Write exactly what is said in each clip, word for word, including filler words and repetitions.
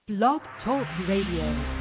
Blog Talk Radio.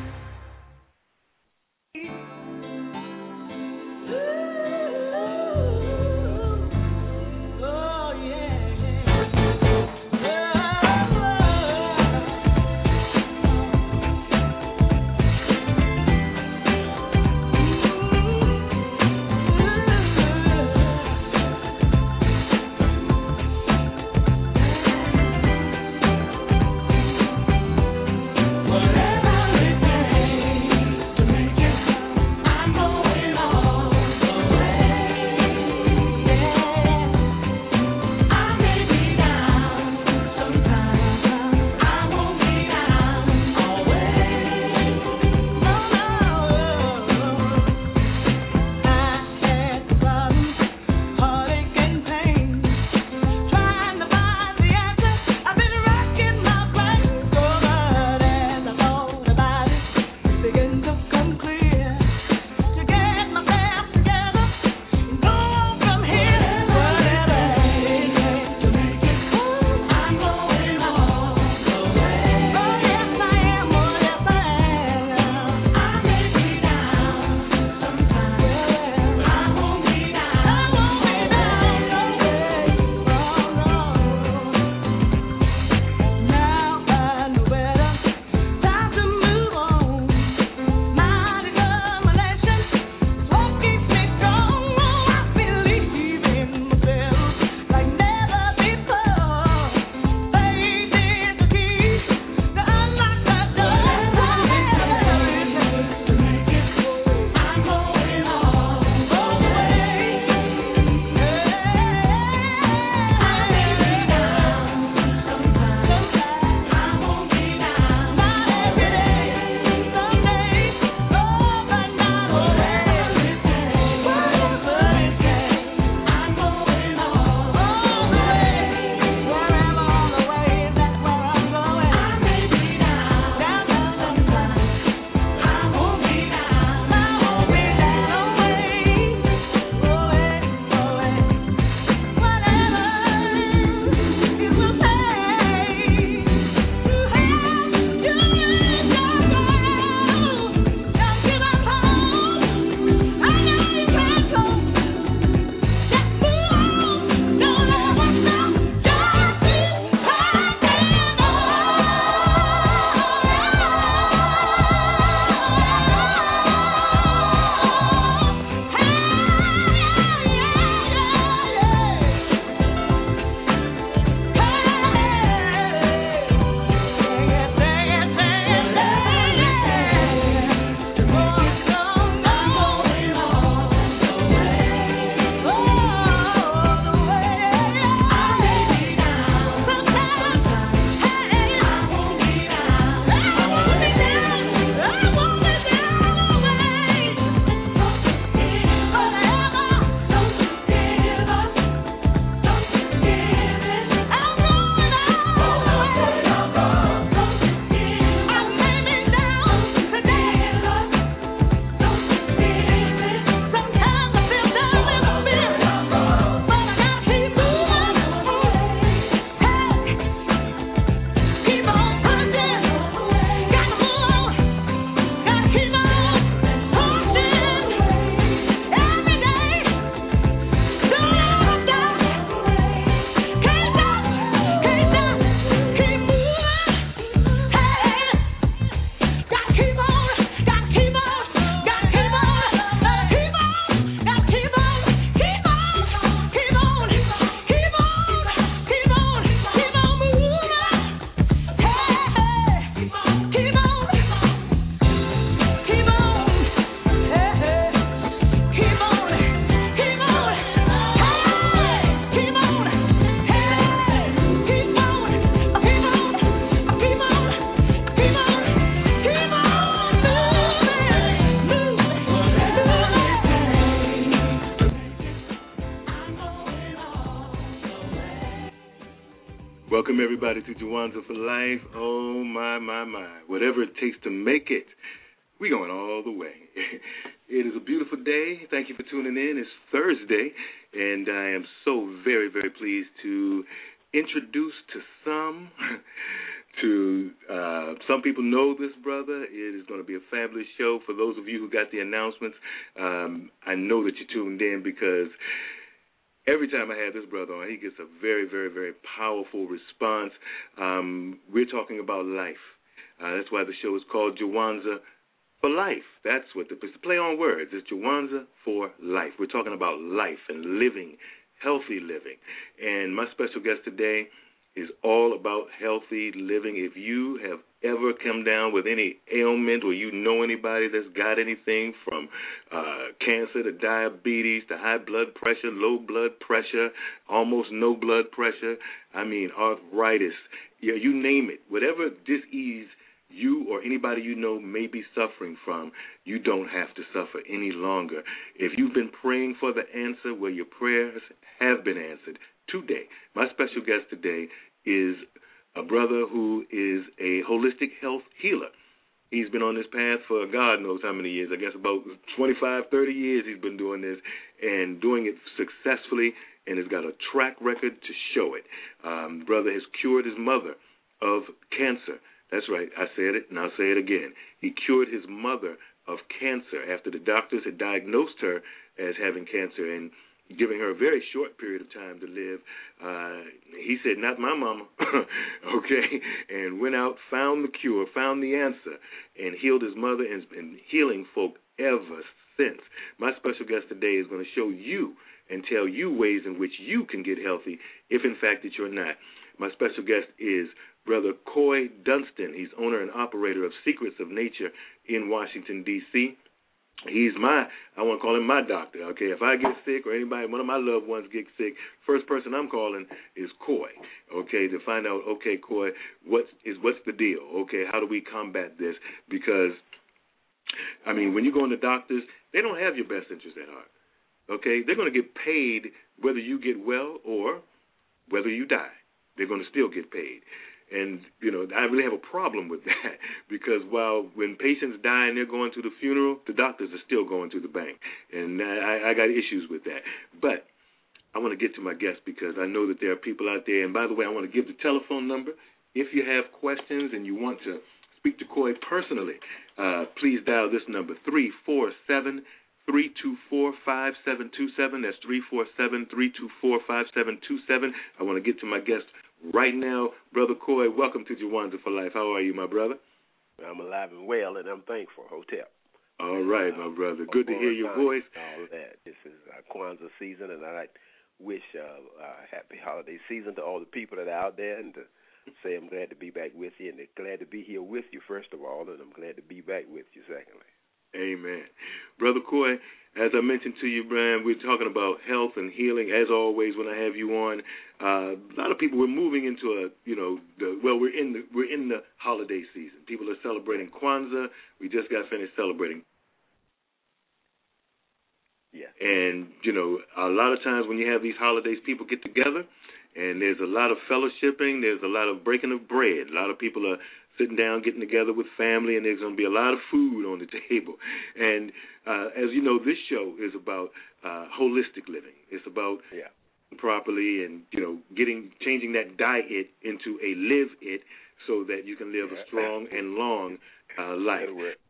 Welcome, everybody, to Juwanza for Life. Oh, my, my, my. Whatever it takes to make it, we going all the way. It is a beautiful day. Thank you for tuning in. It's Thursday, and I am so very, very pleased to introduce to some, to uh, some people know this brother. It is going to be a fabulous show. For those of you who got the announcements, um, I know that you tuned in because every time I have this brother on, he gets a very, very, very powerful response. Um, we're talking about life. Uh, that's why the show is called Jawanza for Life. That's what the, it's a play on words. It's Jawanza for Life. We're talking about life and living, healthy living. And my special guest today is all about healthy living. If you have ever come down with any ailment or you know anybody that's got anything from uh, cancer to diabetes to high blood pressure, low blood pressure, almost no blood pressure, I mean arthritis, yeah, you name it, whatever disease you or anybody you know may be suffering from, you don't have to suffer any longer. If you've been praying for the answer, well, your prayers have been answered today. My special guest today is a brother who is a holistic health healer. He's been on this path for God knows how many years. I guess about twenty-five, thirty years he's been doing this and doing it successfully and has got a track record to show it. Um, the brother has cured his mother of cancer. That's right, I said it, and I'll say it again. He cured his mother of cancer after the doctors had diagnosed her as having cancer and giving her a very short period of time to live. Uh, he said, not my mama, okay, and went out, found the cure, found the answer, and healed his mother and has been healing folk ever since. My special guest today is going to show you and tell you ways in which you can get healthy if, in fact, that you're not. My special guest is Brother Coy Dunston. He's owner and operator of Secrets of Nature in Washington, D C He's my, I want to call him my doctor, okay? If I get sick or anybody, one of my loved ones get sick, first person I'm calling is Coy, okay, to find out, okay, Coy, what's, is, what's the deal, okay? How do we combat this? Because, I mean, when you go into doctors, they don't have your best interest at heart, okay? They're going to get paid whether you get well or whether you die. They're going to still get paid. And, you know, I really have a problem with that because while when patients die and they're going to the funeral, the doctors are still going to the bank. And I, I got issues with that. But I want to get to my guest because I know that there are people out there. And, by the way, I want to give the telephone number. If you have questions and you want to speak to Coy personally, uh, please dial this number, three four seven, three two four, five seven two seven. That's three four seven, three two four, five seven two seven. I want to get to my guest right now. Brother Coy, welcome to Jawanza for Life. How are you, my brother? I'm alive and well, and I'm thankful. Hotel. All right, uh, my brother. Good to hear your voice. All of that. This is uh, Kwanzaa season, and I wish uh, a happy holiday season to all the people that are out there, and to say I'm glad to be back with you, and glad to be here with you, first of all, and I'm glad to be back with you, secondly. Amen. Brother Coy, as I mentioned to you, Brian, we're talking about health and healing. As always, when I have you on, uh, a lot of people, we're moving into a, you know, the, well, we're in the we're in the holiday season. People are celebrating Kwanzaa. We just got finished celebrating. Yeah. And, you know, a lot of times when you have these holidays, people get together, and there's a lot of fellowshipping. There's a lot of breaking of bread. A lot of people are sitting down, getting together with family, and there's going to be a lot of food on the table. And uh, as you know, this show is about uh, holistic living. It's about yeah. properly and, you know, getting changing that diet into a live it so that you can live yeah. a strong and long uh, life. That'll work.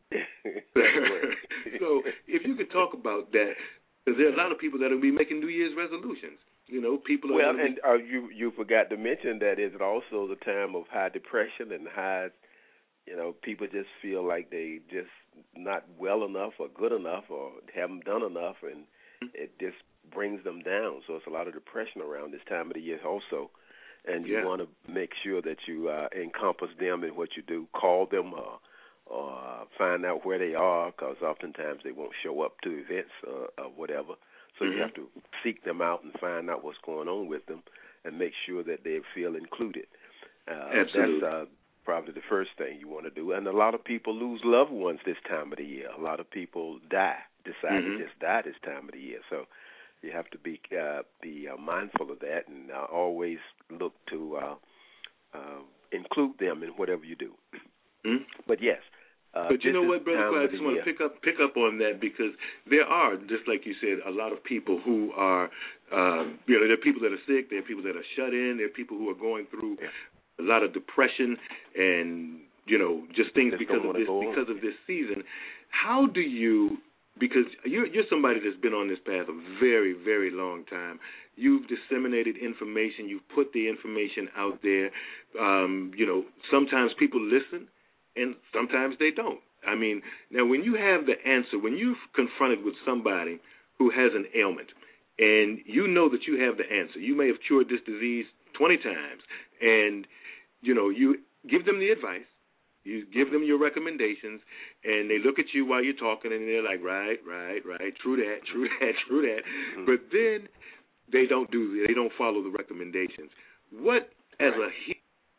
So if you could talk about that, because there are a lot of people that will be making New Year's resolutions. You know, people are. Well, be... and uh, you you forgot to mention that it's also the time of high depression and high, you know, people just feel like they just not well enough or good enough or haven't done enough, and it just brings them down. So it's a lot of depression around this time of the year also, and you yeah. want to make sure that you uh, encompass them in what you do. Call them or, or find out where they are, because oftentimes they won't show up to events or, or whatever. So mm-hmm. you have to seek them out and find out what's going on with them and make sure that they feel included. Uh, Absolutely. That's uh, probably the first thing you want to do. And a lot of people lose loved ones this time of the year. A lot of people die, decide mm-hmm. to just die this time of the year. So you have to be uh, be uh, mindful of that and uh, always look to uh, uh, include them in whatever you do. Mm-hmm. But, yes. Uh, but you know what, Brother Coy, I just want year. to pick up pick up on that because there are, just like you said, a lot of people who are, uh, you know, there are people that are sick, there are people that are shut in, there are people who are going through yeah. a lot of depression and, you know, just things just because of this because of this season. How do you, because you're, you're somebody that's been on this path a very, very long time. You've disseminated information. You've put the information out there. Um, you know, sometimes people listen and sometimes they don't. I mean, now when you have the answer, when you've confronted with somebody who has an ailment and you know that you have the answer, you may have cured this disease twenty times, and, you know, you give them the advice, you give them your recommendations, and they look at you while you're talking, and they're like, right, right, right, true that, true that, true that. Mm-hmm. But then they don't do, they don't follow the recommendations. What, as a he-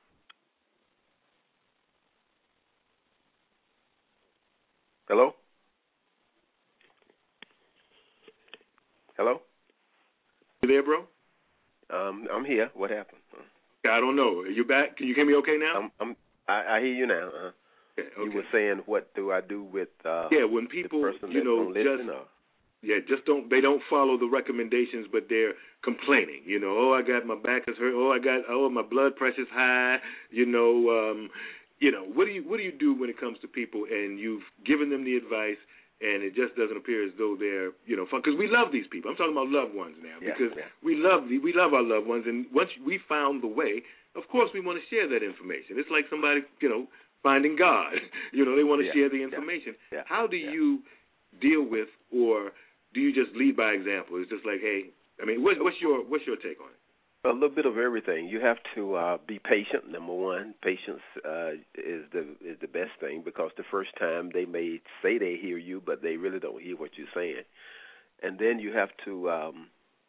Hello? Hello? You there, bro? Um, I'm here. What happened? I don't know. Are you back? Can you hear me okay now? I'm, I'm, I, I hear you now. Uh, okay, okay. You were saying, what do I do with uh, yeah, when people, the person you know, that don't listen, just, or? yeah, just don't, they don't follow the recommendations, but they're complaining. You know, oh, I got, my back is hurt. Oh, I got, oh, my blood pressure's high. You know, um, you know, what do you, what do you do when it comes to people and you've given them the advice and it just doesn't appear as though they're, you know, fun? Because we love these people. I'm talking about loved ones now, yeah, because yeah. we love the, we love our loved ones, and once we found the way, of course we want to share that information. It's like somebody, you know, finding God. You know, they want to yeah, share the information. Yeah, yeah, How do yeah. you deal with, or do you just lead by example? It's just like, hey, I mean, what, what's your what's your take on it? A little bit of everything. You have to uh, be patient. Number one, patience uh, is the is the best thing, because the first time they may say they hear you, but they really don't hear what you're saying. And then you have to, um,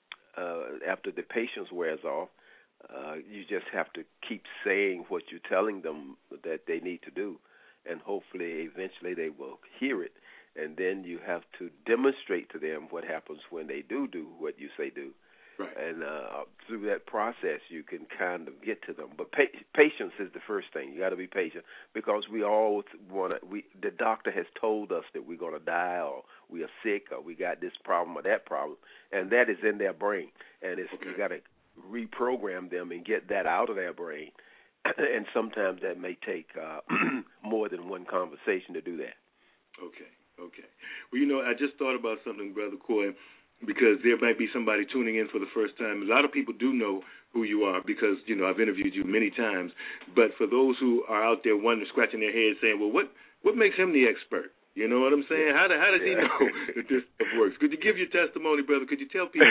uh, after the patience wears off, uh, you just have to keep saying what you're telling them that they need to do, and hopefully eventually they will hear it. And then you have to demonstrate to them what happens when they do do what you say do. Right. And uh, through that process, you can kind of get to them. But pa- patience is the first thing. You got to be patient, because we all want to. We the doctor has told us that we're going to die, or we are sick, or we got this problem or that problem, and that is in their brain. And it's Okay. you got to reprogram them and get that out of their brain. And sometimes that may take uh, more than one conversation to do that. Okay. Okay. Well, you know, I just thought about something, Brother Coy, because there might be somebody tuning in for the first time. A lot of people do know who you are because, you know, I've interviewed you many times. But for those who are out there wondering, scratching their heads, saying, well, what, what makes him the expert? You know what I'm saying? How, do, how does he know that this stuff works? Could you give your testimony, brother? Could you tell people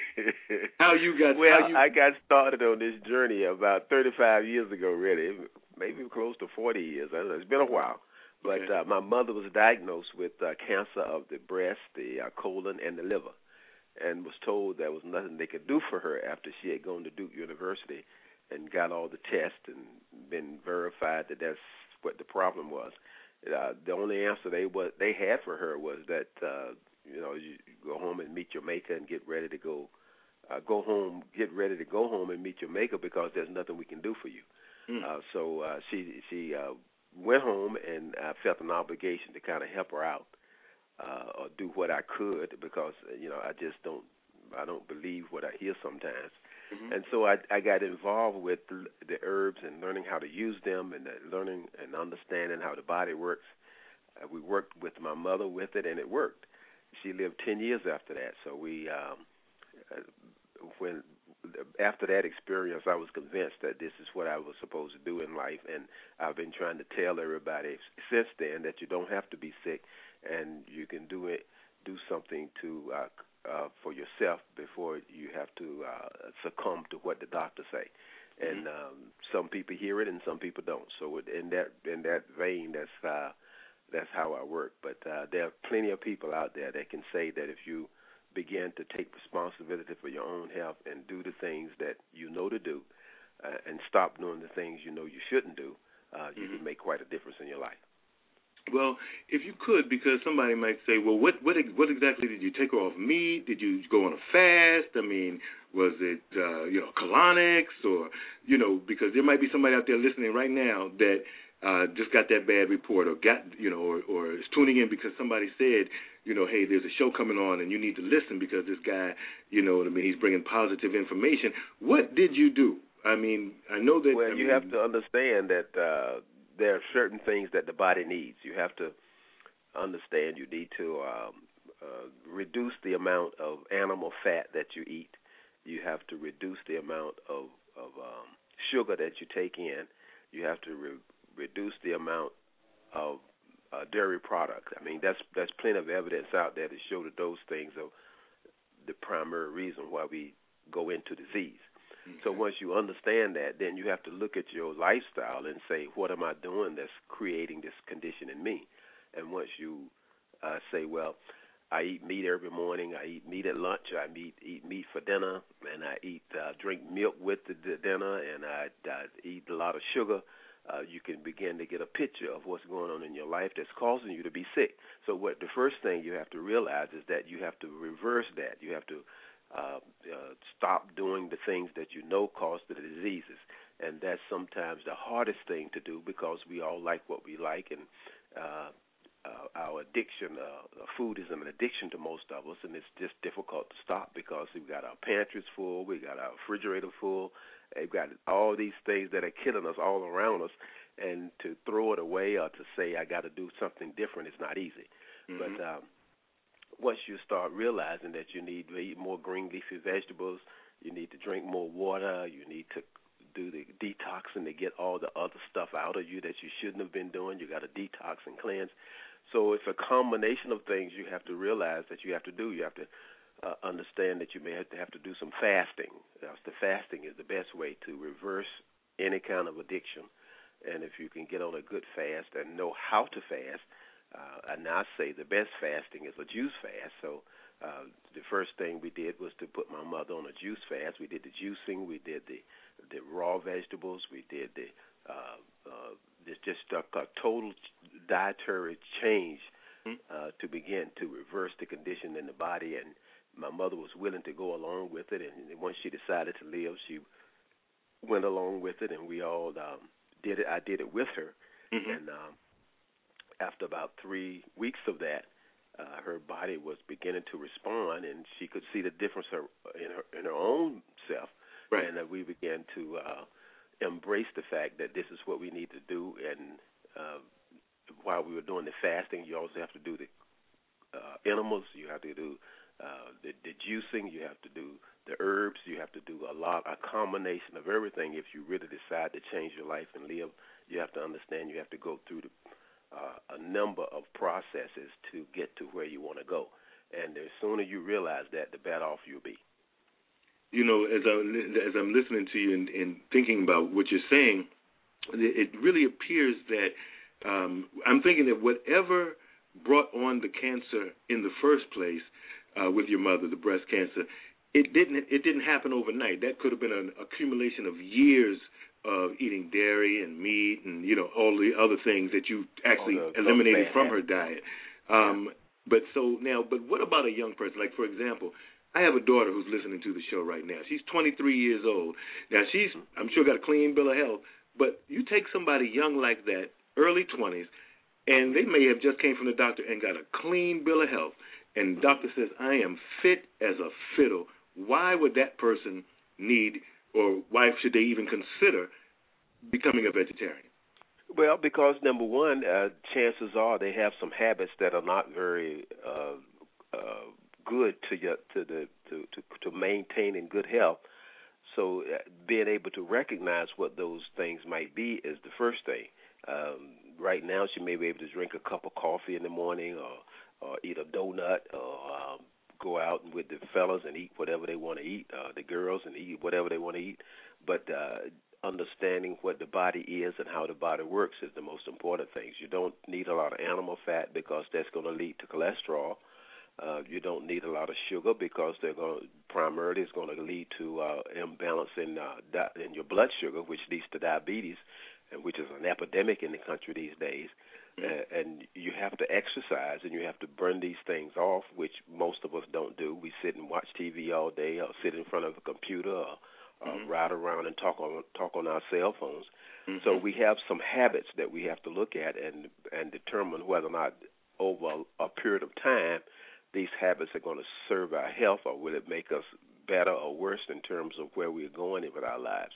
how you got Well, how you... I got started on this journey about thirty-five years ago, really, maybe close to forty years. I don't know. It's been a while. But okay. uh, my mother was diagnosed with uh, cancer of the breast, the uh, colon, and the liver, and was told there was nothing they could do for her after she had gone to Duke University and got all the tests and been verified that that's what the problem was. Uh, the only answer they was they had for her was that uh, you know you go home and meet your maker and get ready to go uh, go home, get ready to go home and meet your maker, because there's nothing we can do for you. Mm. Uh, so uh, she she uh, went home, and I felt an obligation to kind of help her out. Uh, or do what I could, because you know I just don't I don't believe what I hear sometimes, mm-hmm. and so I, I got involved with the, the herbs and learning how to use them, and uh, learning and understanding how the body works. Uh, we worked with my mother with it, and it worked. She lived ten years after that. So we um, uh, when after that experience, I was convinced that this is what I was supposed to do in life, and I've been trying to tell everybody since then that you don't have to be sick. And you can do it, do something to uh, uh, for yourself before you have to uh, succumb to what the doctors say. And um, some people hear it, and some people don't. So in that in that vein, that's uh, that's how I work. But uh, there are plenty of people out there that can say that if you begin to take responsibility for your own health and do the things that you know to do, uh, and stop doing the things you know you shouldn't do, uh, you mm-hmm. can make quite a difference in your life. Well, if you could, because somebody might say, well, what what what exactly did you take off meat? Did you go on a fast? I mean, was it, uh, you know, colonics, or, you know, because there might be somebody out there listening right now that uh, just got that bad report, or got, you know, or, or is tuning in because somebody said, you know, hey, there's a show coming on and you need to listen because this guy, you know what I mean, he's bringing positive information. What did you do? I mean, I know that. Well, I you mean, have to understand that uh, there are certain things that the body needs. You have to understand you need to um, uh, reduce the amount of animal fat that you eat. You have to reduce the amount of, of um, sugar that you take in. You have to re- reduce the amount of uh, dairy products. I mean, that's that's plenty of evidence out there to show that those things are the primary reason why we go into disease. Okay. So once you understand that, then you have to look at your lifestyle and say, what am I doing that's creating this condition in me? And once you uh, say, well, I eat meat every morning, I eat meat at lunch, I eat, eat meat for dinner, and I eat uh, drink milk with the, the dinner, and I, I eat a lot of sugar, uh, you can begin to get a picture of what's going on in your life that's causing you to be sick. So what the first thing you have to realize is that you have to reverse that. You have to uh, uh, stop doing the things that you know cause the diseases. And that's sometimes the hardest thing to do because we all like what we like, and uh, uh, our addiction, uh, food is an addiction to most of us, and it's just difficult to stop because we've got our pantries full, we got our refrigerator full, we've got all these things that are killing us all around us, and to throw it away or to say I got to do something different is not easy. Mm-hmm. But um, once you start realizing that you need to eat more green leafy vegetables, you need to drink more water, you need to do the detoxing to get all the other stuff out of you that you shouldn't have been doing. You got to detox and cleanse. So it's a combination of things you have to realize that you have to do. You have to uh, understand that you may have to have to do some fasting. That's the fasting is the best way to reverse any kind of addiction. And if you can get on a good fast and know how to fast, uh, and I say the best fasting is a juice fast. So uh, the first thing we did was to put my mother on a juice fast. We did the juicing. We did the the raw vegetables. We did the uh, uh, just a, a total dietary change uh, to begin to reverse the condition in the body. And my mother was willing to go along with it. And once she decided to live, she went along with it, and we all um, did it. I did it with her. Mm-hmm. And um, after about three weeks of that, uh, her body was beginning to respond, and she could see the difference in her in her own self. Right. And uh, we began to uh, embrace the fact that this is what we need to do. And uh, while we were doing the fasting, you also have to do the uh, animals. You have to do uh, the, the juicing. You have to do the herbs. You have to do a lot, a combination of everything. If you really decide to change your life and live, you have to understand you have to go through the, uh, a number of processes to get to where you want to go. And the sooner you realize that, the better off you'll be. You know, as I'm, as I'm listening to you and, and thinking about what you're saying, it really appears that um, I'm thinking that whatever brought on the cancer in the first place uh, with your mother, the breast cancer, it didn't it didn't happen overnight. That could have been an accumulation of years of eating dairy and meat and, you know, all the other things that you actually oh, no, eliminated from her diet. Um, yeah. But so now, but what about a young person? Like, for example, I have a daughter who's listening to the show right now. She's twenty-three years old. Now, she's, I'm sure, got a clean bill of health, but you take somebody young like that, early twenties, and they may have just came from the doctor and got a clean bill of health, and the doctor says, I am fit as a fiddle. Why would that person need, or why should they even consider becoming a vegetarian? Well, because, number one, uh, chances are they have some habits that are not very uh, uh good to your, to the to, to to maintaining good health. So uh, being able to recognize what those things might be is the first thing. Um, right now, she may be able to drink a cup of coffee in the morning, or or eat a donut, or um, go out with the fellas and eat whatever they want to eat. Uh, the girls and eat whatever they want to eat. But uh, understanding what the body is and how the body works is the most important things. You don't need a lot of animal fat because that's going to lead to cholesterol. Uh, you don't need a lot of sugar because they're going to, primarily it's going to lead to uh, imbalance in uh, di- in your blood sugar, which leads to diabetes, and which is an epidemic in the country these days. Mm-hmm. Uh, and you have to exercise and you have to burn these things off, which most of us don't do. We sit and watch T V all day, or sit in front of a computer, or, or mm-hmm. ride around and talk on talk on our cell phones. Mm-hmm. So we have some habits that we have to look at and and determine whether or not over a period of time these habits are going to serve our health, or will it make us better or worse in terms of where we're going with our lives.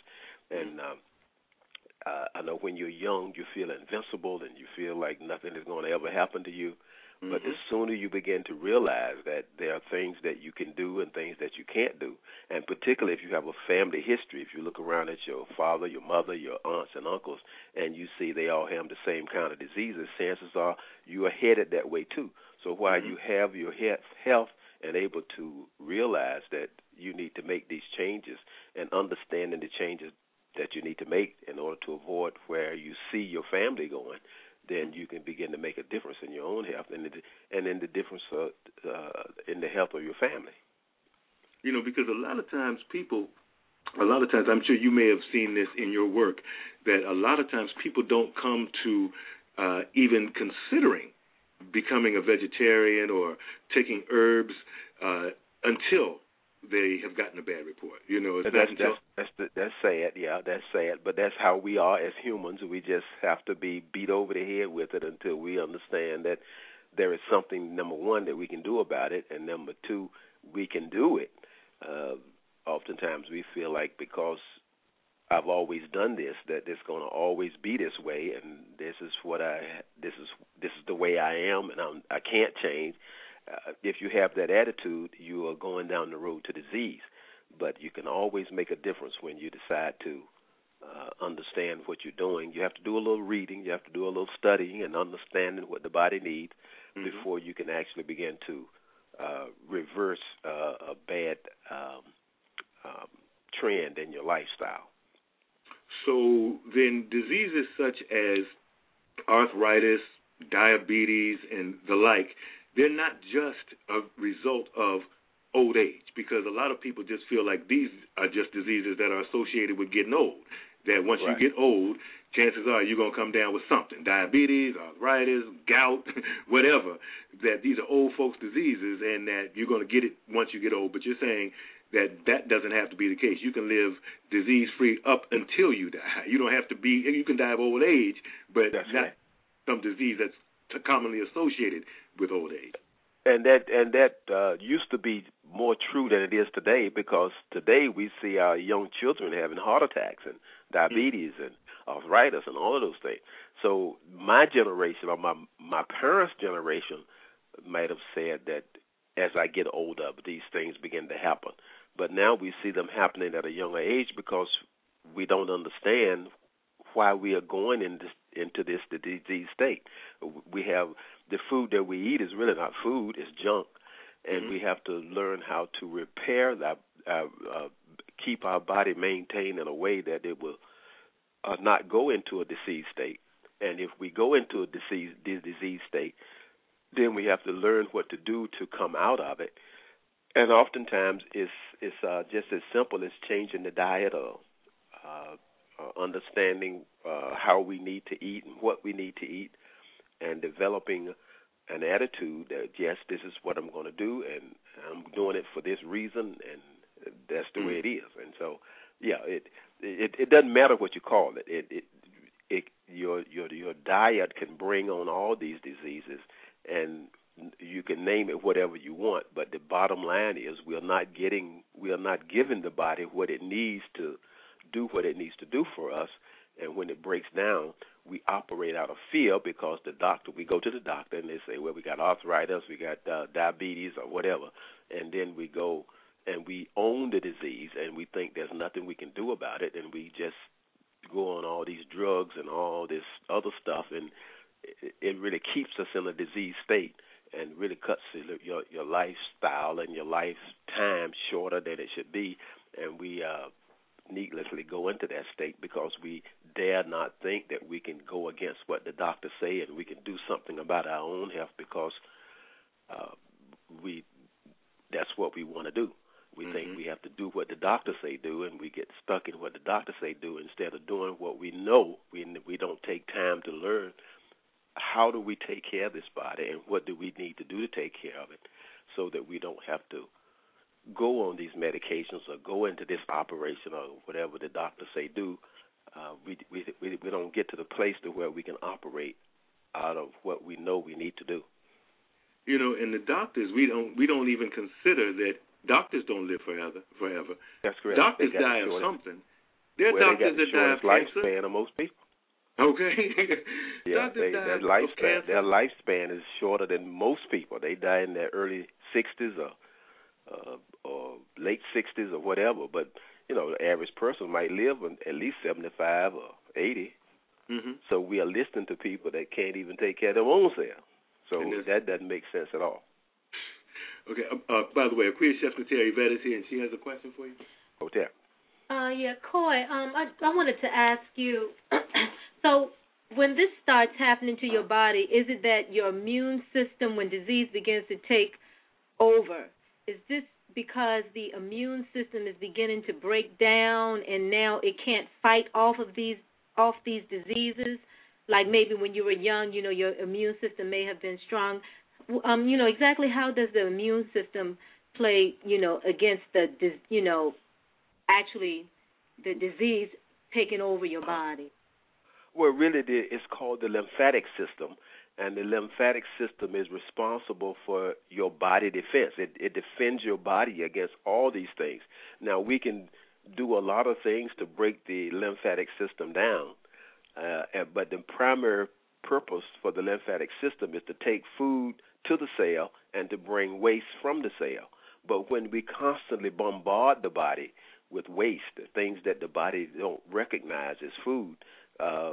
And um, uh, I know when you're young, you feel invincible and you feel like nothing is going to ever happen to you. Mm-hmm. But the sooner you begin to realize that there are things that you can do and things that you can't do, and particularly if you have a family history, if you look around at your father, your mother, your aunts and uncles, and you see they all have the same kind of diseases, chances are you are headed that way too. So while mm-hmm. you have your health and able to realize that you need to make these changes and understanding the changes that you need to make in order to avoid where you see your family going, then you can begin to make a difference in your own health and, the, and in the difference uh, uh, in the health of your family. You know, because a lot of times people, a lot of times, I'm sure you may have seen this in your work, that a lot of times people don't come to uh, even considering becoming a vegetarian or taking herbs uh, until they have gotten a bad report. You know, it's that's, not until that's, that's, that's sad, yeah, that's sad. But that's how we are as humans. We just have to be beat over the head with it until we understand that there is something, number one, that we can do about it, and number two, we can do it. Uh, oftentimes we feel like because I've always done this, that it's going to always be this way, and this is what I, this is this is the way I am, and I'm, I can't change. Uh, if you have that attitude, you are going down the road to disease. But you can always make a difference when you decide to uh, understand what you're doing. You have to do a little reading. You have to do a little studying and understanding what the body needs mm-hmm. before you can actually begin to uh, reverse uh, a bad um, um, trend in your lifestyle. So then diseases such as arthritis, diabetes, and the like, they're not just a result of old age, because a lot of people just feel like these are just diseases that are associated with getting old, that once right. you get old, chances are you're going to come down with something, diabetes, arthritis, gout, whatever, that these are old folks' diseases and that you're going to get it once you get old. But you're saying that that doesn't have to be the case. You can live disease-free up until you die. You don't have to be, you can die of old age, but that's not right. some disease that's commonly associated with old age. And that and that uh, used to be more true than it is today, because today we see our young children having heart attacks and diabetes mm-hmm. and arthritis and all of those things. So my generation, or my my parents' generation, might have said that as I get older, these things begin to happen. But now we see them happening at a younger age because we don't understand why we are going in this, into this the disease state. We have the food that we eat is really not food; it's junk, and mm-hmm. we have to learn how to repair that, uh, uh, keep our body maintained in a way that it will uh, not go into a disease state. And if we go into a disease disease state, then we have to learn what to do to come out of it. And oftentimes it's it's uh, just as simple as changing the diet or uh, uh, understanding uh, how we need to eat and what we need to eat, and developing an attitude that, yes, this is what I'm going to do, and I'm doing it for this reason, and that's the way it is. And so, yeah, it it, it doesn't matter what you call it. It, it it your your your diet can bring on all these diseases, and you can name it whatever you want. But the bottom line is, we are not getting we are not giving the body what it needs to do what it needs to do for us. And when it breaks down, we operate out of fear, because the doctor, we go to the doctor and they say, well, we got arthritis, we got uh, diabetes or whatever. And then we go and we own the disease and we think there's nothing we can do about it. And we just go on all these drugs and all this other stuff. And it, it really keeps us in a disease state and really cuts your, your lifestyle and your lifetime shorter than it should be. And we uh, needlessly go into that state because we dare not think that we can go against what the doctors say and we can do something about our own health, because uh, we that's what we want to do. We mm-hmm. think we have to do what the doctors say do, and we get stuck in what the doctors say do instead of doing what we know. We we don't take time to learn how do we take care of this body and what do we need to do to take care of it, so that we don't have to go on these medications or go into this operation or whatever the doctors say do. Uh, we, we we we don't get to the place to where we can operate out of what we know we need to do. You know, and the doctors, we don't we don't even consider that doctors don't live forever. Forever. That's correct. Doctors die of something. There are well, doctors they got the that die of shortest cancer. lifespan of most people. Okay. Yeah, doctors they, die their of lifespan cancer. their lifespan is shorter than most people. They die in their early sixties or uh, or late sixties or whatever. But you know, the average person might live at least seventy-five or eighty. Mm-hmm. So we are listening to people that can't even take care of their own self. So that doesn't make sense at all. Okay. Uh, uh, by the way, Aquia Chef Terry Yvette is here, and she has a question for you. Hotel. Uh, yeah, Coy, um, I, I wanted to ask you, so when this starts happening to your body, is it that your immune system, when disease begins to take over, is this because the immune system is beginning to break down and now it can't fight off of these off these diseases? Like maybe when you were young, you know, your immune system may have been strong. Um, you know, exactly how does the immune system play, you know, against the, you know, actually the disease taking over your body? Well, really, it's called the lymphatic system, and the lymphatic system is responsible for your body defense. It, it defends your body against all these things. Now, we can do a lot of things to break the lymphatic system down, uh, but the primary purpose for the lymphatic system is to take food to the cell and to bring waste from the cell. But when we constantly bombard the body with waste, things that the body don't recognize as food, uh,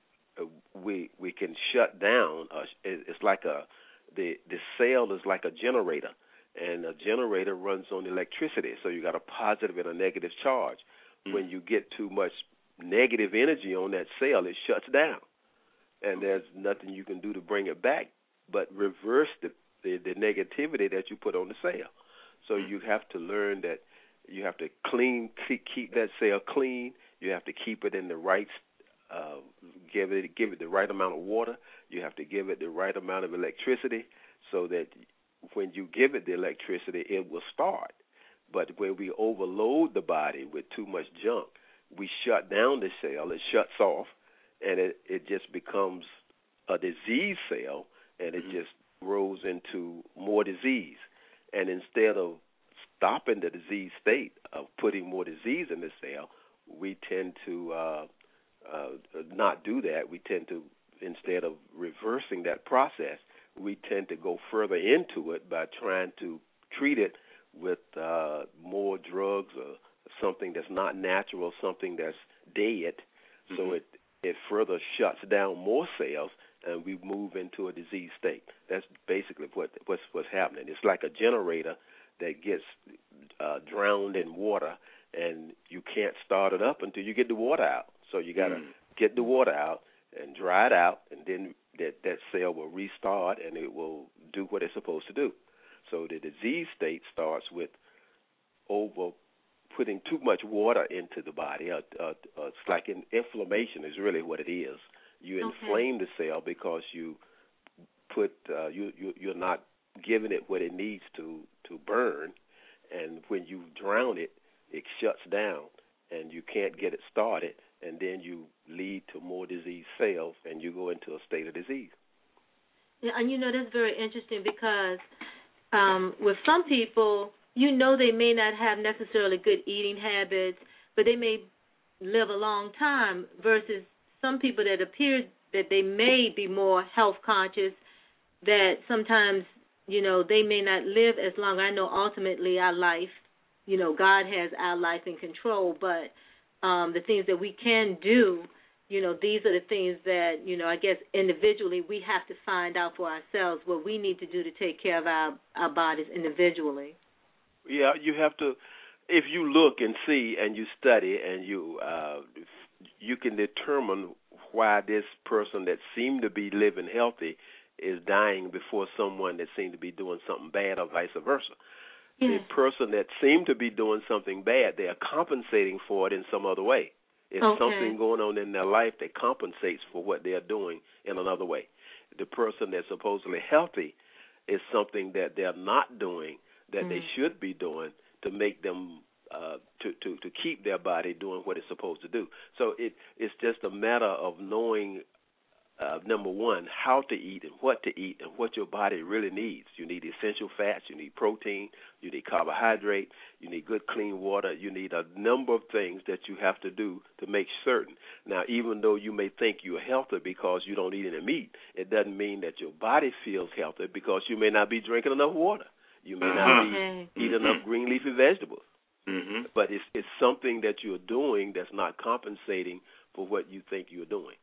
we we can shut down. Uh, it's like a the the cell is like a generator, and a generator runs on electricity. So you got a positive and a negative charge. Mm-hmm. When you get too much negative energy on that cell, it shuts down, and there's nothing you can do to bring it back but reverse the the, the negativity that you put on the cell. So you have to learn that you have to clean, keep that cell clean. You have to keep it in the right, uh, give it give it the right amount of water. You have to give it the right amount of electricity, so that when you give it the electricity, it will start. But when we overload the body with too much junk, we shut down the cell. It shuts off, and it, it just becomes a disease cell, and it mm-hmm. just grows into more disease. And instead of stopping the disease state of putting more disease in the cell, we tend to uh, uh, not do that. We tend to, instead of reversing that process, we tend to go further into it by trying to treat it with uh, more drugs or something that's not natural, something that's dead. Mm-hmm. So it, it further shuts down more cells, and we move into a disease state. That's basically what what's, what's happening. It's like a generator that gets uh, drowned in water, and you can't start it up until you get the water out. So you got to mm. get the water out and dry it out, and then that, that cell will restart, and it will do what it's supposed to do. So the disease state starts with over putting too much water into the body. Uh, uh, uh, it's like an inflammation is really what it is. You okay. inflame the cell because you put uh, you, you you're not giving it what it needs to to burn, and when you drown it, it shuts down, and you can't get it started, and then you lead to more disease cells, and you go into a state of disease. Yeah, and you know that's very interesting because um, with some people, you know, they may not have necessarily good eating habits, but they may live a long time versus some people that appear that they may be more health conscious, that sometimes, you know, they may not live as long. I know ultimately our life, you know, God has our life in control, but um, the things that we can do, you know, these are the things that, you know, I guess individually we have to find out for ourselves what we need to do to take care of our, our bodies individually. Yeah, you have to, if you look and see and you study and you uh, you can determine why this person that seemed to be living healthy is dying before someone that seemed to be doing something bad, or vice versa. Yes. The person that seemed to be doing something bad, they are compensating for it in some other way. It's okay. something going on in their life that compensates for what they are doing in another way. The person that's supposedly healthy is something that they're not doing that mm. they should be doing to make them uh, to, to, to keep their body doing what it's supposed to do. So it it's just a matter of knowing uh, number one, how to eat and what to eat and what your body really needs. You need essential fats, you need protein, you need carbohydrate, you need good clean water, you need a number of things that you have to do to make certain. Now, even though you may think you're healthy because you don't eat any meat, it doesn't mean that your body feels healthy because you may not be drinking enough water. You may not Okay. be eating enough green leafy vegetables. Mm-hmm. But it's it's something that you're doing that's not compensating for what you think you're doing.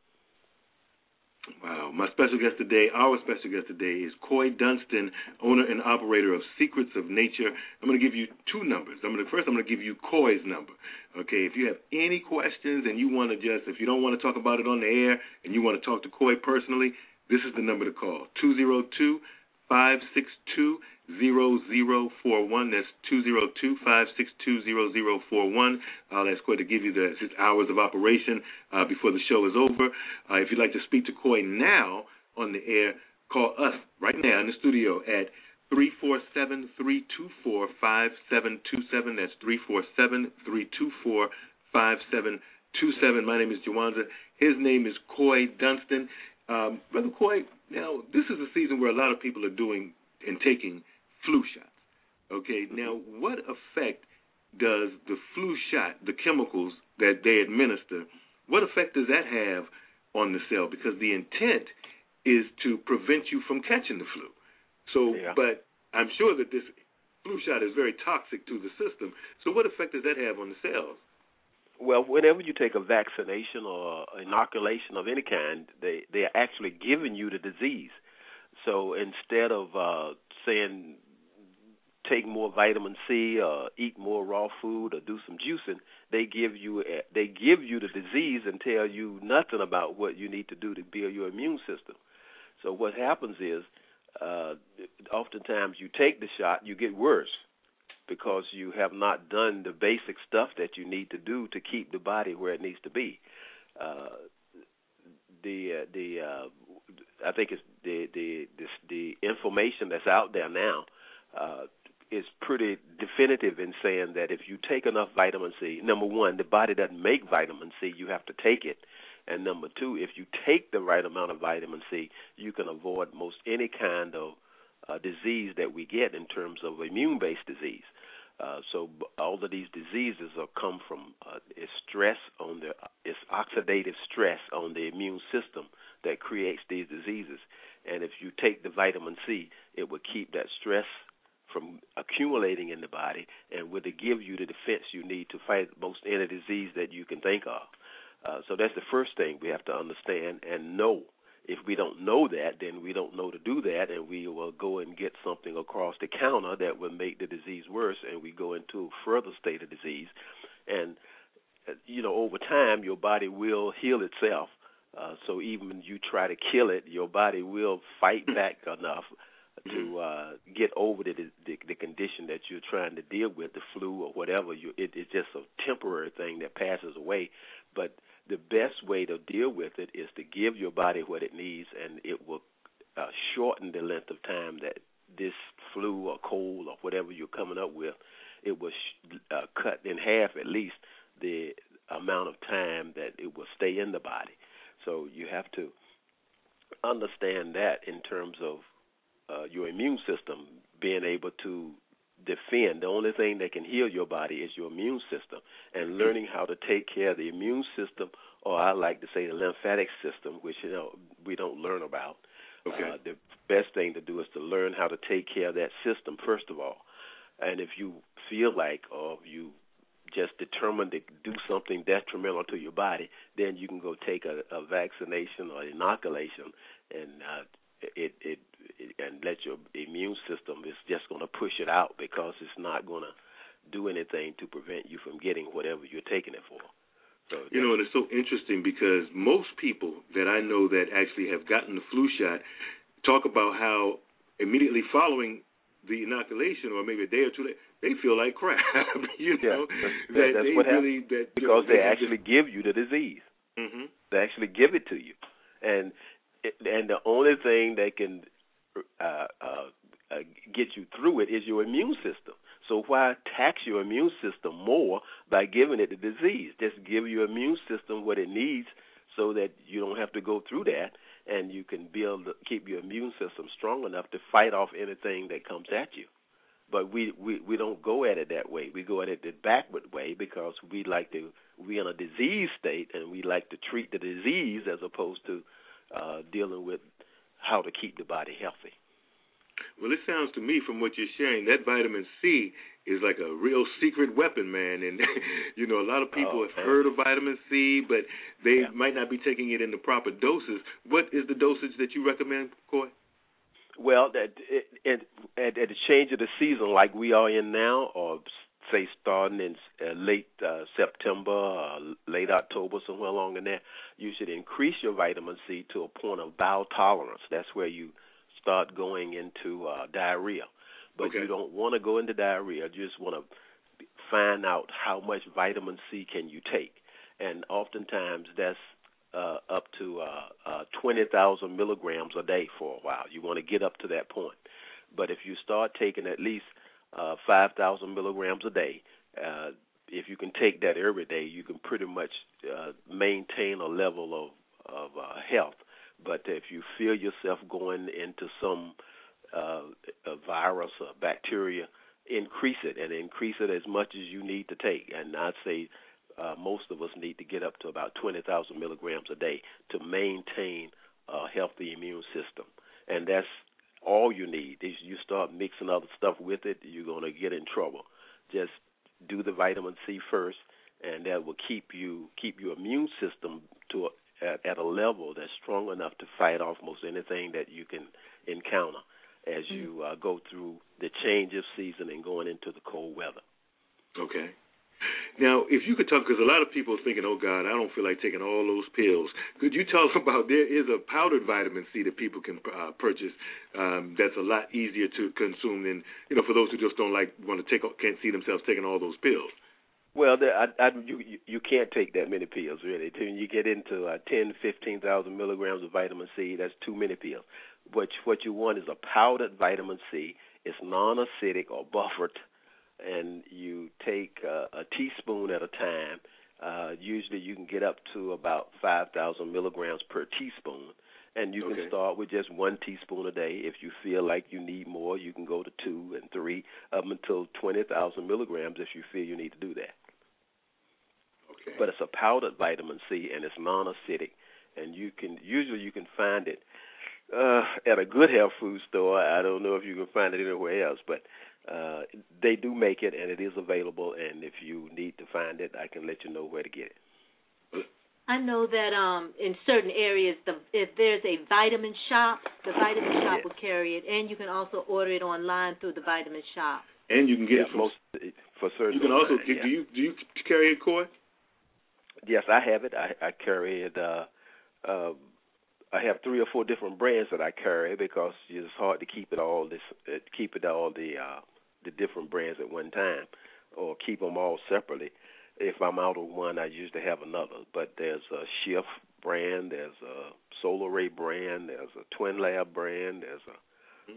Wow. My special guest today, our special guest today, is Coy Dunston, owner and operator of Secrets of Nature. I'm going to give you two numbers. I'm going to, first, I'm going to give you Coy's number. Okay, if you have any questions and you want to just, if you don't want to talk about it on the air and you want to talk to Coy personally, this is the number to call, two zero two, five six two, zero zero four one. That's two zero two, five six two, zero zero four one. I'll ask Coy to give you the, his hours of operation uh, before the show is over. Uh, if you'd like to speak to Coy now on the air, call us right now in the studio at three four seven, three two four, five seven two seven. That's three four seven, three two four, five seven two seven. My name is Jawanza. His name is Coy Dunston. Um, Brother Coy, now this is a season where a lot of people are doing and taking flu shots. Okay, now what effect does the flu shot, the chemicals that they administer, what effect does that have on the cell? Because the intent is to prevent you from catching the flu. So, yeah. But I'm sure that this flu shot is very toxic to the system. So what effect does that have on the cells? Well, whenever you take a vaccination or inoculation of any kind, they, they are actually giving you the disease. So instead of uh, saying take more vitamin C or eat more raw food or do some juicing, they give you they give you the disease and tell you nothing about what you need to do to build your immune system. So what happens is uh, oftentimes you take the shot, you get worse because you have not done the basic stuff that you need to do to keep the body where it needs to be. Uh, the uh, the uh, I think it's the the the, the information that's out there now uh, is pretty definitive in saying that if you take enough vitamin C, number one, the body doesn't make vitamin C, you have to take it. And number two, if you take the right amount of vitamin C, you can avoid most any kind of uh, disease that we get in terms of immune-based disease. Uh, so all of these diseases are come from uh, is stress on the it's oxidative stress on the immune system that creates these diseases. And if you take the vitamin C, it will keep that stress from accumulating in the body and will give you the defense you need to fight most any disease that you can think of. Uh, so that's the first thing we have to understand and know. If we don't know that, then we don't know to do that, and we will go and get something across the counter that will make the disease worse, and we go into a further state of disease. And, uh, you know, over time, your body will heal itself. Uh, so even when you try to kill it, your body will fight back enough to uh, get over the, the the condition that you're trying to deal with, the flu or whatever. You, it, it's just a temporary thing that passes away. But the best way to deal with it is to give your body what it needs, and it will uh, shorten the length of time that this flu or cold or whatever you're coming up with, it will sh- uh, cut in half at least the amount of time that it will stay in the body. So you have to understand that in terms of uh, your immune system being able to defend. The only thing that can heal your body is your immune system, and learning how to take care of the immune system, or I like to say the lymphatic system, which you know we don't learn about. Okay. Uh, the best thing to do is to learn how to take care of that system first of all. And if you feel like, or you just determined to do something detrimental to your body, then you can go take a, a vaccination or inoculation, and uh, it, it, it and let your immune system is just going to push it out because it's not going to do anything to prevent you from getting whatever you're taking it for. So you know, and it's so interesting because most people that I know that actually have gotten the flu shot talk about how immediately following the inoculation, or maybe a day or two later, they feel like crap. you know, yeah, that's, that that's they what really happens. that because they they actually just, give you the disease. Mm-hmm. They actually give it to you, and it, and the only thing that can uh, uh, uh, get you through it is your immune system. So why tax your immune system more by giving it the disease? Just give your immune system what it needs so that you don't have to go through that, and you can build, keep your immune system strong enough to fight off anything that comes at you. But we, we, we don't go at it that way. We go at it the backward way because we like to, we're in a disease state, and we like to treat the disease as opposed to uh, dealing with how to keep the body healthy. Well, it sounds to me from what you're sharing that vitamin C is like a real secret weapon, man. And, you know, a lot of people oh, have man. heard of vitamin C, but they yeah. might not be taking it in the proper doses. What is the dosage that you recommend, Coy? Well, that it, it, at, at the change of the season like we are in now, or say starting in uh, late uh, September, or late October, somewhere along in there, you should increase your vitamin C to a point of bowel tolerance. That's where you start going into uh, diarrhea. But okay. you don't want to go into diarrhea. You just want to find out how much vitamin C can you take. And oftentimes that's uh, up to uh, uh, twenty thousand milligrams a day for a while. You want to get up to that point. But if you start taking at least uh, five thousand milligrams a day, uh, if you can take that every day, you can pretty much uh, maintain a level of, of uh, health. But if you feel yourself going into some uh, a virus or bacteria, increase it, and increase it as much as you need to take. And I'd say uh, most of us need to get up to about twenty thousand milligrams a day to maintain a healthy immune system. And that's all you need. If you start mixing other stuff with it, you're going to get in trouble. Just do the vitamin C first, and that will keep you keep your immune system to a At, at a level that's strong enough to fight off most anything that you can encounter as you uh, go through the change of season and going into the cold weather. Okay. Now, if you could talk, because a lot of people are thinking, oh, God, I don't feel like taking all those pills. Could you talk about there is a powdered vitamin C that people can uh, purchase um, that's a lot easier to consume than, you know, for those who just don't like, want to take, can't see themselves taking all those pills? Well, there, I, I, you you can't take that many pills, really. When you get into uh, ten, fifteen thousand milligrams of vitamin C, that's too many pills. What what you want is a powdered vitamin C. It's non-acidic or buffered, and you take uh, a teaspoon at a time. Uh, usually, you can get up to about five thousand milligrams per teaspoon, and you okay. can start with just one teaspoon a day. If you feel like you need more, you can go to two and three, up until twenty thousand milligrams if you feel you need to do that. Okay. But it's a powdered vitamin C, and it's non-acidic, and you can usually you can find it uh, at a good health food store. I don't know if you can find it anywhere else, but uh, they do make it, and it is available. And if you need to find it, I can let you know where to get it. I know that um, in certain areas, the, if there's a vitamin shop, the vitamin shop yes. will carry it, and you can also order it online through the vitamin shop. And you can get yeah, it from, most for certain. You can also online, do yeah. you do you carry it, Coy? Yes, I have it. I, I carry it. Uh, uh, I have three or four different brands that I carry because it's hard to keep it all this uh, keep it all the uh, the different brands at one time, or keep them all separately. If I'm out of one, I usually have another. But there's a Shift brand, there's a Solar Ray brand, there's a Twin Lab brand, there's a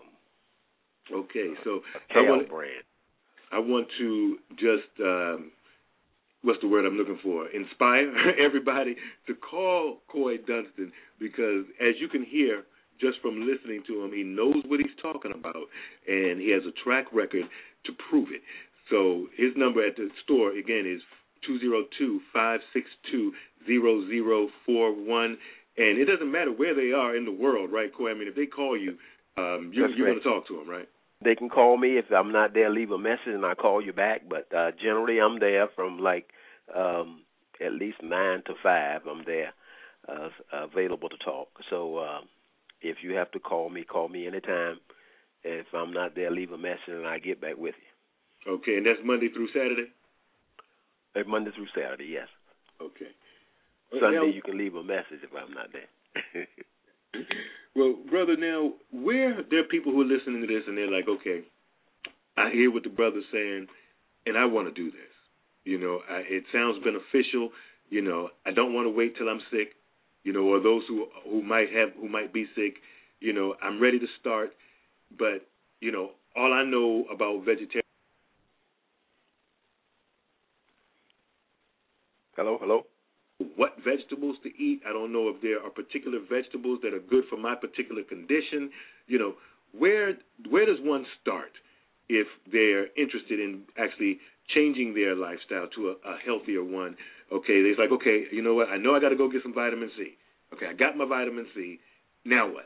um, okay. So a Cal I want brand. I want to just. Um, What's the word I'm looking for? Inspire everybody to call Coy Dunston, because as you can hear just from listening to him, he knows what he's talking about, and he has a track record to prove it. So his number at the store, again, is two oh two, five six two, zero zero four one, and it doesn't matter where they are in the world, right, Coy? I mean, if they call you, um, you're, you're going to talk to them, right? They can call me. If I'm not there, leave a message, and I call you back. But uh, generally, I'm there from like um, at least nine to five. I'm there, uh, available to talk. So uh, if you have to call me, call me anytime. If I'm not there, leave a message, and I get back with you. Okay, and that's Monday through Saturday? Uh, Monday through Saturday, yes. Okay. Sunday, now, you can leave a message if I'm not there. Well, brother, now, where there are people who are listening to this and they're like, okay, I hear what the brother's saying, and I want to do this. You know, I, it sounds beneficial. You know, I don't want to wait till I'm sick. You know, or those who who might have who might be sick. You know, I'm ready to start, but you know, all I know about vegetarian. Hello, hello. What vegetables to eat. I don't know if there are particular vegetables that are good for my particular condition. You know, where where does one start if they're interested in actually changing their lifestyle to a, a healthier one? Okay, it's like, okay, you know what? I know I got to go get some vitamin C. Okay, I got my vitamin C. Now what?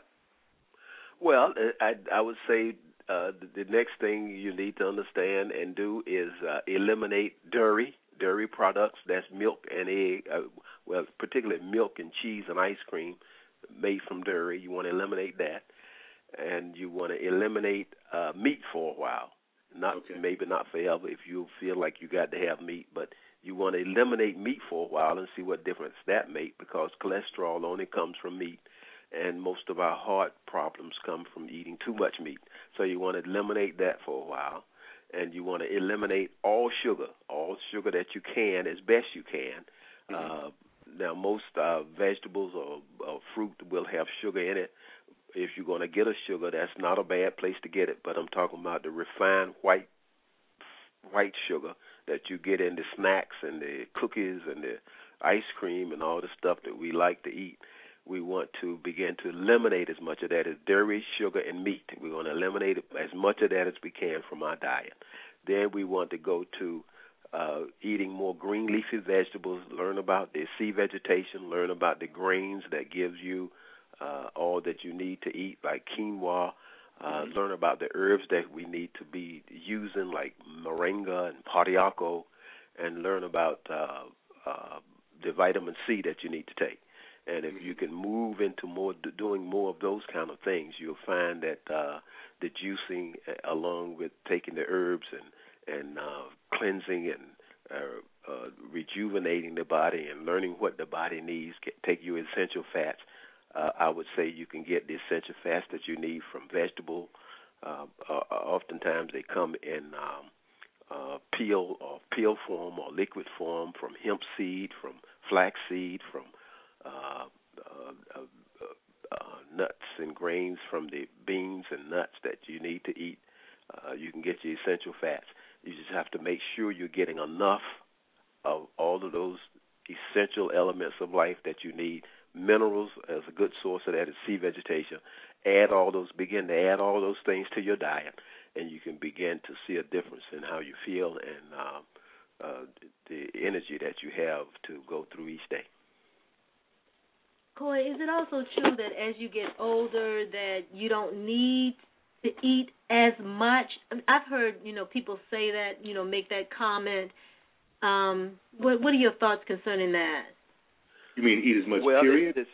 Well, I I would say uh, the, the next thing you need to understand and do is uh, eliminate dairy, dairy products. That's milk and egg. Uh, well, particularly milk and cheese and ice cream made from dairy. You want to eliminate that, and you want to eliminate uh, meat for a while. Not okay. Maybe not forever if you feel like you got to have meat, but you want to eliminate meat for a while and see what difference that makes, because cholesterol only comes from meat, and most of our heart problems come from eating too much meat. So you want to eliminate that for a while, and you want to eliminate all sugar, all sugar that you can as best you can. Mm-hmm. Uh, now, most uh, vegetables or, or fruit will have sugar in it. If you're going to get a sugar, that's not a bad place to get it, but I'm talking about the refined white white sugar that you get in the snacks and the cookies and the ice cream and all the stuff that we like to eat. We want to begin to eliminate as much of that as dairy, sugar, and meat. We're going to eliminate as much of that as we can from our diet. Then we want to go to uh, eating more green leafy vegetables, learn about the sea vegetation, learn about the grains that gives you uh, all that you need to eat, like quinoa. Uh, learn about the herbs that we need to be using, like moringa and pariaco, and learn about uh, uh, the vitamin C that you need to take. And if you can move into more doing more of those kind of things, you'll find that uh, the juicing, uh, along with taking the herbs and and uh, cleansing and uh, uh, rejuvenating the body and learning what the body needs, get, take your essential fats. Uh, I would say you can get the essential fats that you need from vegetable. Uh, uh, oftentimes they come in um, uh, peel or peel form or liquid form, from hemp seed, from flax seed, from uh, uh, uh, uh, nuts and grains, from the beans and nuts that you need to eat. Uh, you can get your essential fats. You just have to make sure you're getting enough of all of those essential elements of life that you need. Minerals, as a good source of that is sea vegetation. Add all those, begin to add all those things to your diet, and you can begin to see a difference in how you feel and uh, uh, the energy that you have to go through each day. Coy, is it also true that as you get older that you don't need to eat as much? I mean, I've heard, you know, people say that, you know, make that comment. Um, what, what are your thoughts concerning that? You mean eat as much, well, period? It's,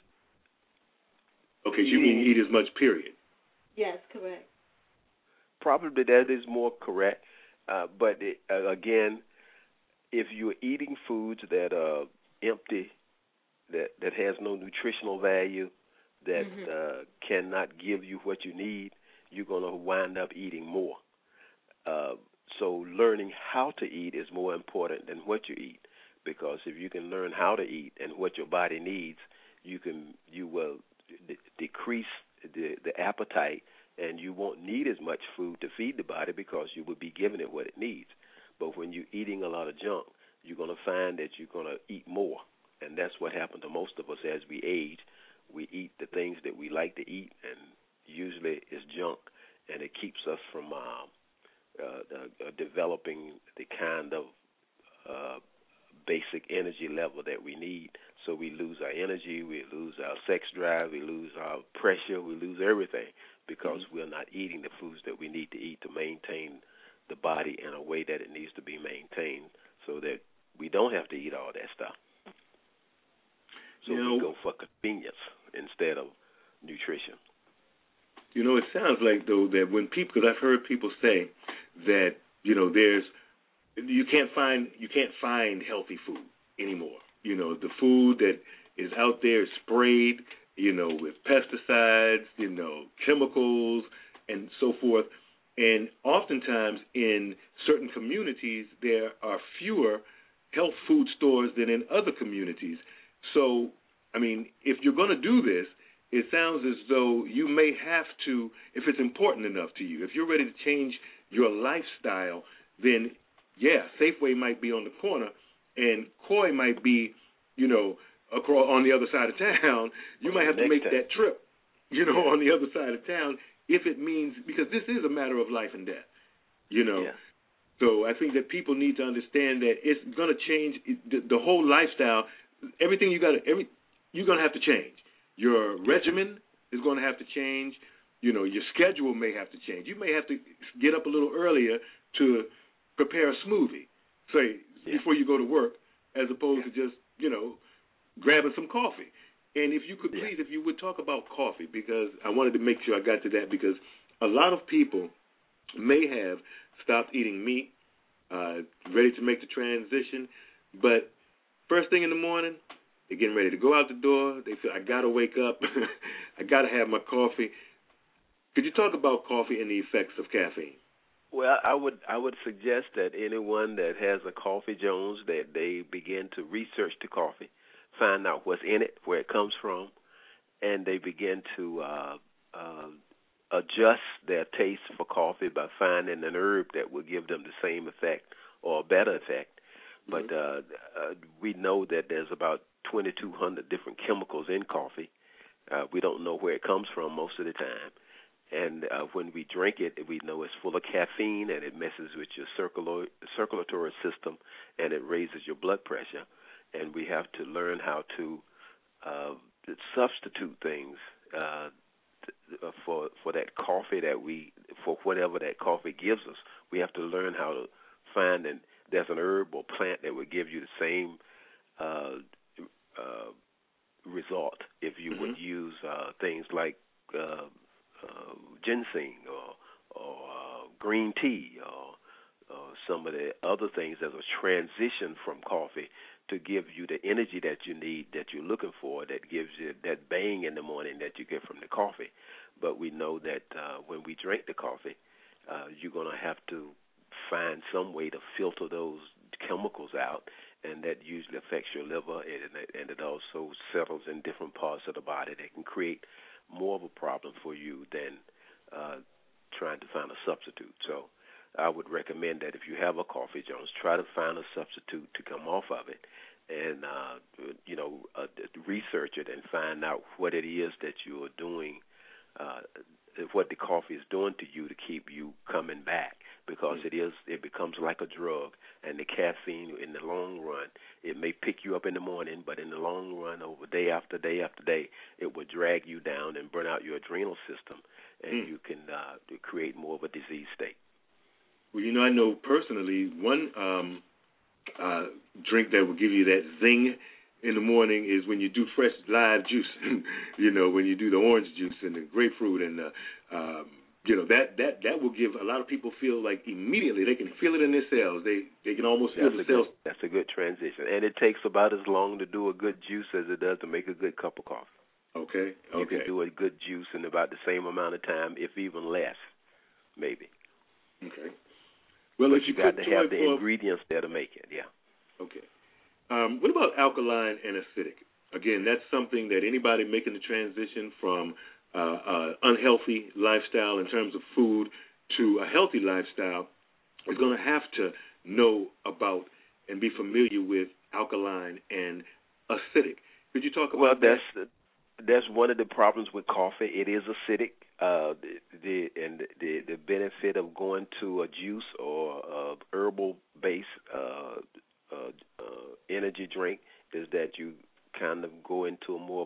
okay, you mean eat as much, period? Yes, correct. Probably that is more correct. Uh, but, it, uh, again, if you're eating foods that are empty, that, that has no nutritional value, that mm-hmm. uh, cannot give you what you need, you're going to wind up eating more. Uh, so learning how to eat is more important than what you eat. Because if you can learn how to eat and what your body needs, you can you will d- decrease the, the appetite, and you won't need as much food to feed the body because you will be giving it what it needs. But when you're eating a lot of junk, you're going to find that you're going to eat more, and that's what happened to most of us as we age. We eat the things that we like to eat, and usually it's junk, and it keeps us from uh, uh, uh, developing the kind of uh, basic energy level that we need. So we lose our energy, we lose our sex drive, we lose our pressure, we lose everything because mm-hmm. we're not eating the foods that we need to eat to maintain the body in a way that it needs to be maintained, so that we don't have to eat all that stuff. So you know, we go for convenience instead of nutrition. You know, it sounds like, though, that when people, because I've heard people say that, you know, there's You can't find you can't find healthy food anymore. You know, the food that is out there is sprayed, you know, with pesticides, you know, chemicals, and so forth. And oftentimes in certain communities, there are fewer health food stores than in other communities. So, I mean, if you're going to do this, it sounds as though you may have to, if it's important enough to you, if you're ready to change your lifestyle, then yeah, Safeway might be on the corner, and Coy might be, you know, across on the other side of town, you might have to make time. that trip, you know, on the other side of town if it means, because this is a matter of life and death, you know. Yeah. So I think that people need to understand that it's going to change the, the whole lifestyle. Everything you got to every you're going to have to change. Your regimen is going to have to change. You know, your schedule may have to change. You may have to get up a little earlier to prepare a smoothie, say, yeah. before you go to work, as opposed yeah. to just, you know, grabbing some coffee. And if you could please, yeah. if you would talk about coffee, because I wanted to make sure I got to that, because a lot of people may have stopped eating meat, uh, ready to make the transition, but first thing in the morning, they're getting ready to go out the door. They feel, I got to wake up. I got to have my coffee. Could you talk about coffee and the effects of caffeine? Well, I would I would suggest that anyone that has a Coffee Jones, that they begin to research the coffee, find out what's in it, where it comes from, and they begin to uh, uh, adjust their taste for coffee by finding an herb that will give them the same effect or a better effect. But uh, uh, we know that there's about twenty-two hundred different chemicals in coffee. Uh, we don't know where it comes from most of the time. And uh, when we drink it, we know it's full of caffeine, and it messes with your circular, circulatory system, and it raises your blood pressure. And we have to learn how to uh, substitute things uh, for for that coffee that we, for whatever that coffee gives us. We have to learn how to find, and there's an herb or plant that will give you the same uh, uh, result if you mm-hmm. would use uh, things like uh, uh, ginseng or, or uh, green tea or, or some of the other things that will transition from coffee to give you the energy that you need, that you're looking for, that gives you that bang in the morning that you get from the coffee. But we know that uh, when we drink the coffee, uh, you're going to have to find some way to filter those chemicals out, and that usually affects your liver, and it, and it also settles in different parts of the body that can create more of a problem for you than uh, trying to find a substitute. So I would recommend that if you have a Coffee Jones, try to find a substitute to come off of it, and uh, you know, uh, research it and find out what it is that you are doing, uh, what the coffee is doing to you to keep you coming back, because mm-hmm. it is it becomes like a drug, and the caffeine in the long run, it may pick you up in the morning, but in the long run, over day after day after day, it will drag you down and burn out your adrenal system, and mm. you can uh, create more of a disease state. Well, you know, I know personally one um, uh, drink that will give you that zing in the morning is when you do fresh live juice. You know, when you do the orange juice and the grapefruit and the, um, you know, that, that, that will give a lot of people feel like immediately they can feel it in their cells. They they can almost feel that's the cells. Good, that's a good transition, and it takes about as long to do a good juice as it does to make a good cup of coffee. Okay. Okay. You can do a good juice in about the same amount of time, if even less, maybe. Okay. Well, but if you, you got to have the for... ingredients there to make it. Yeah. Okay. Um, what about alkaline and acidic? Again, that's something that anybody making the transition from uh, uh, unhealthy lifestyle in terms of food to a healthy lifestyle is going to have to know about and be familiar with alkaline and acidic. Could you talk about well, that? Well, that's, that's one of the problems with coffee. It is acidic. Uh, the, the and the the benefit of going to a juice or a herbal-based uh, uh, uh, energy drink is that you kind of go into a more of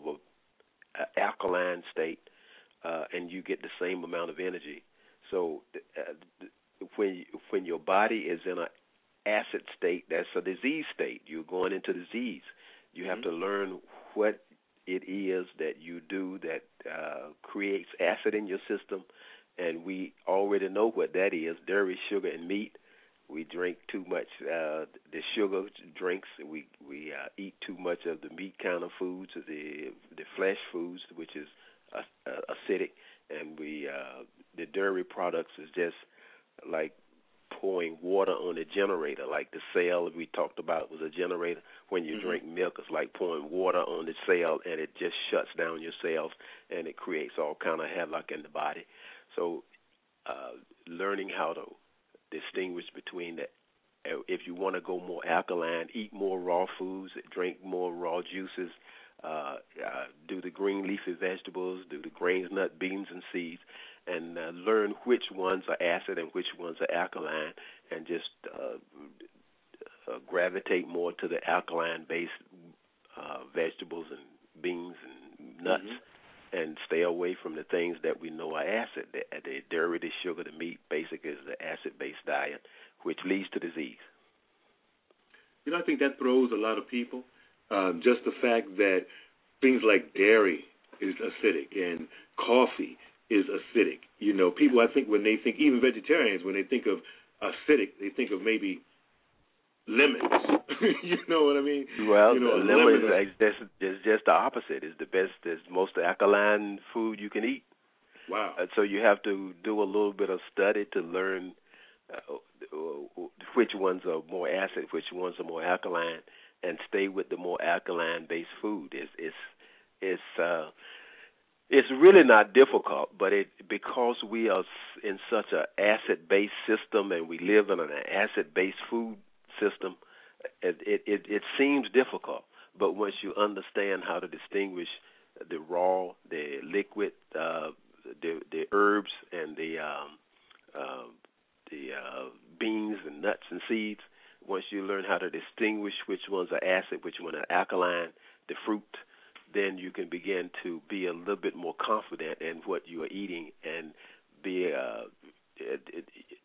a, a alkaline state, uh, and you get the same amount of energy. So uh, when when your body is in an acid state, that's a disease state. You're going into disease. You have mm-hmm. to learn what it is that you do that uh, creates acid in your system, and we already know what that is: dairy, sugar, and meat. We drink too much uh, the sugar drinks. We we uh, eat too much of the meat kind of foods, the the flesh foods, which is uh, uh, acidic, and we uh, the dairy products is just like pouring water on a generator. Like the cell we talked about was a generator. When you mm-hmm. drink milk, it's like pouring water on the cell, and it just shuts down your cells, and it creates all kind of havoc in the body. So uh, learning how to distinguish between the if you want to go more alkaline, eat more raw foods, drink more raw juices, uh, uh, do the green leafy vegetables, do the grains, nuts, beans, and seeds, and uh, learn which ones are acid and which ones are alkaline, and just uh, uh, gravitate more to the alkaline-based uh, vegetables and beans and nuts, mm-hmm. and stay away from the things that we know are acid. The, the dairy, the sugar, the meat, basically is the acid-based diet, which leads to disease. You know, I think that throws a lot of people. Um, just the fact that things like dairy is acidic and coffee is acidic. You know, people, I think, when they think, even vegetarians, when they think of acidic, they think of maybe lemons. You know what I mean? Well, you know, lemons lemon is just, is just the opposite. It's the best, it's the most alkaline food you can eat. Wow. Uh, so you have to do a little bit of study to learn uh, which ones are more acid, which ones are more alkaline, and stay with the more alkaline-based food. It's it's it's uh, it's really not difficult, but it because we are in such an acid-based system and we live in an acid-based food system, it it, it, it seems difficult. But once you understand how to distinguish the raw, the liquid, uh, the the herbs, and the um, uh, the uh, beans and nuts and seeds, once you learn how to distinguish which ones are acid, which ones are alkaline, the fruit, then you can begin to be a little bit more confident in what you are eating, and be uh, it, it,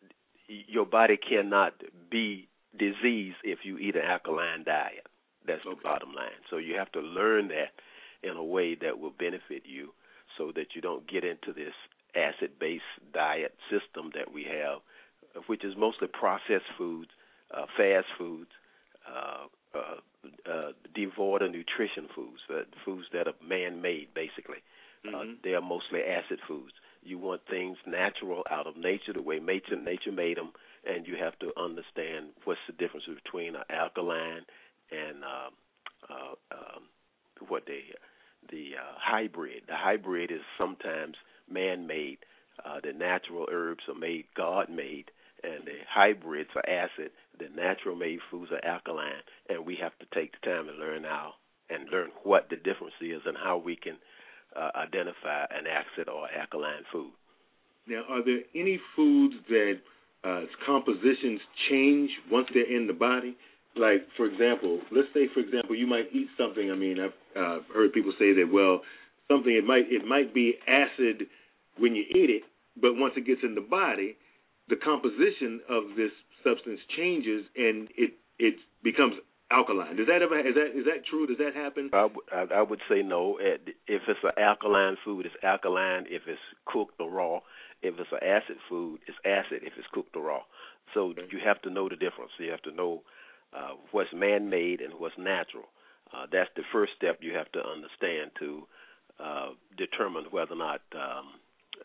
it, your body cannot be diseased if you eat an alkaline diet. That's okay. The bottom line. So you have to learn that in a way that will benefit you, so that you don't get into this acid-based diet system that we have, which is mostly processed foods, uh, fast foods, uh, uh, uh, devoid of nutrition foods, uh, foods that are man-made, basically. Mm-hmm. Uh, they are mostly acid foods. You want things natural out of nature, the way nature, nature made them, and you have to understand what's the difference between an alkaline and uh, uh, um, what they the uh, hybrid. The hybrid is sometimes man-made. Uh, the natural herbs are made God-made, and the hybrids are acid. The natural-made foods are alkaline, and we have to take the time to learn how and learn what the difference is and how we can uh, identify an acid or alkaline food. Now, are there any foods that uh, compositions change once they're in the body? Like, for example, let's say, for example, you might eat something. I mean, I've uh, heard people say that, well, something, it might it might be acid when you eat it, but once it gets in the body, the composition of this substance changes and it it becomes alkaline. Does that ever is that is that true? Does that happen? I, w- I, I would say no. If it's an alkaline food, it's alkaline if it's cooked or raw. If it's an acid food, it's acid if it's cooked or raw. So okay. You have to know the difference. You have to know uh, what's man-made and what's natural. Uh, that's the first step you have to understand to uh, determine whether or not um,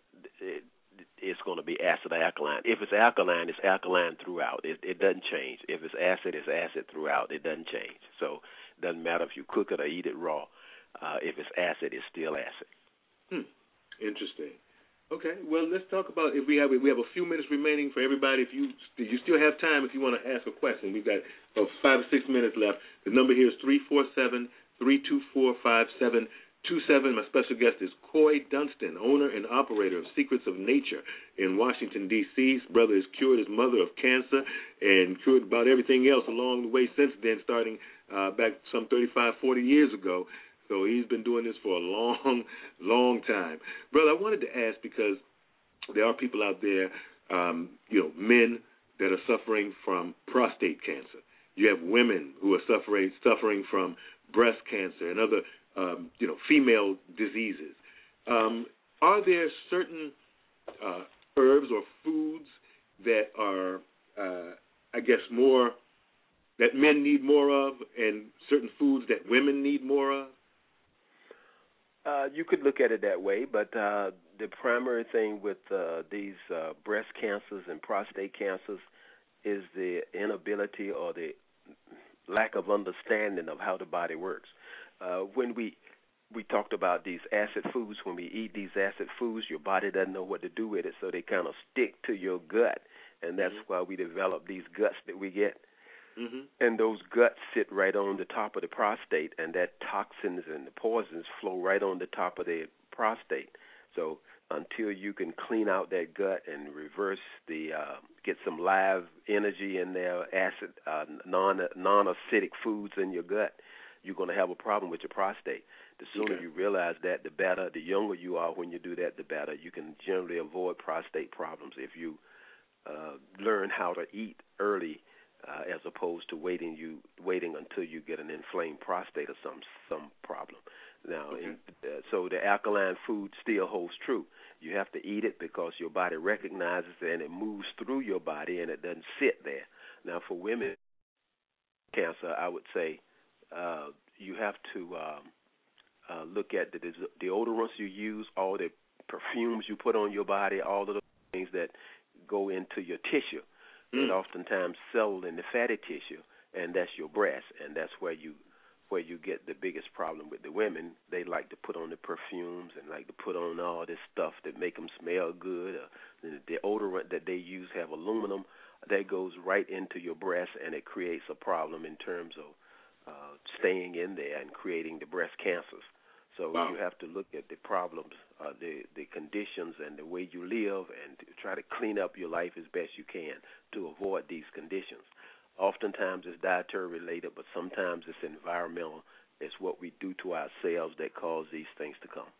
it, it's going to be acid or alkaline. If it's alkaline, it's alkaline throughout. It, it doesn't change. If it's acid, it's acid throughout. It doesn't change. So it doesn't matter if you cook it or eat it raw. Uh, if it's acid, it's still acid. Hmm. Interesting. Okay. Well, let's talk about if we have we have a few minutes remaining for everybody. If you you still have time, if you want to ask a question, we've got about five or six minutes left. The number here is three four seven, three two four, five seven two seven. My special guest is Coy Dunston, owner and operator of Secrets of Nature in Washington, D C His brother has cured his mother of cancer and cured about everything else along the way since then, starting uh, back some thirty-five, forty years ago. So he's been doing this for a long, long time. Brother, I wanted to ask, because there are people out there, um, you know, men that are suffering from prostate cancer. You have women who are suffering suffering from breast cancer and other Um, you know, female diseases. Um, are there certain uh, herbs or foods that are, uh, I guess, more that men need more of, and certain foods that women need more of? Uh, you could look at it that way, but uh, the primary thing with uh, these uh, breast cancers and prostate cancers is the inability or the lack of understanding of how the body works. Uh, when we we talked about these acid foods, when we eat these acid foods, your body doesn't know what to do with it, so they kind of stick to your gut, and that's mm-hmm. why we develop these guts that we get. Mm-hmm. And those guts sit right on the top of the prostate, and that toxins and the poisons flow right on the top of the prostate. So until you can clean out that gut and reverse the, uh, get some live energy in there, acid, uh, non non-acidic foods in your gut, you're going to have a problem with your prostate. The sooner okay. you realize that, the better. The younger you are when you do that, the better. You can generally avoid prostate problems if you uh, learn how to eat early, uh, as opposed to waiting you waiting until you get an inflamed prostate or some some problem. Now, okay. in, uh, so the alkaline food still holds true. You have to eat it because your body recognizes it and it moves through your body and it doesn't sit there. Now, for women, cancer, I would say uh, you have to um, uh, look at the deodorants you use, all the perfumes you put on your body, all of those things that go into your tissue. Mm. And oftentimes settle in the fatty tissue, and that's your breast, and that's where you where you get the biggest problem with the women. They like to put on the perfumes and like to put on all this stuff that make them smell good. Uh, the deodorant that they use have aluminum that goes right into your breast, and it creates a problem in terms of uh, staying in there and creating the breast cancers. So wow. you have to look at the problems, uh, the the conditions, and the way you live, and to try to clean up your life as best you can to avoid these conditions. Oftentimes it's dietary related, but sometimes it's environmental. It's what we do to ourselves that cause these things to come.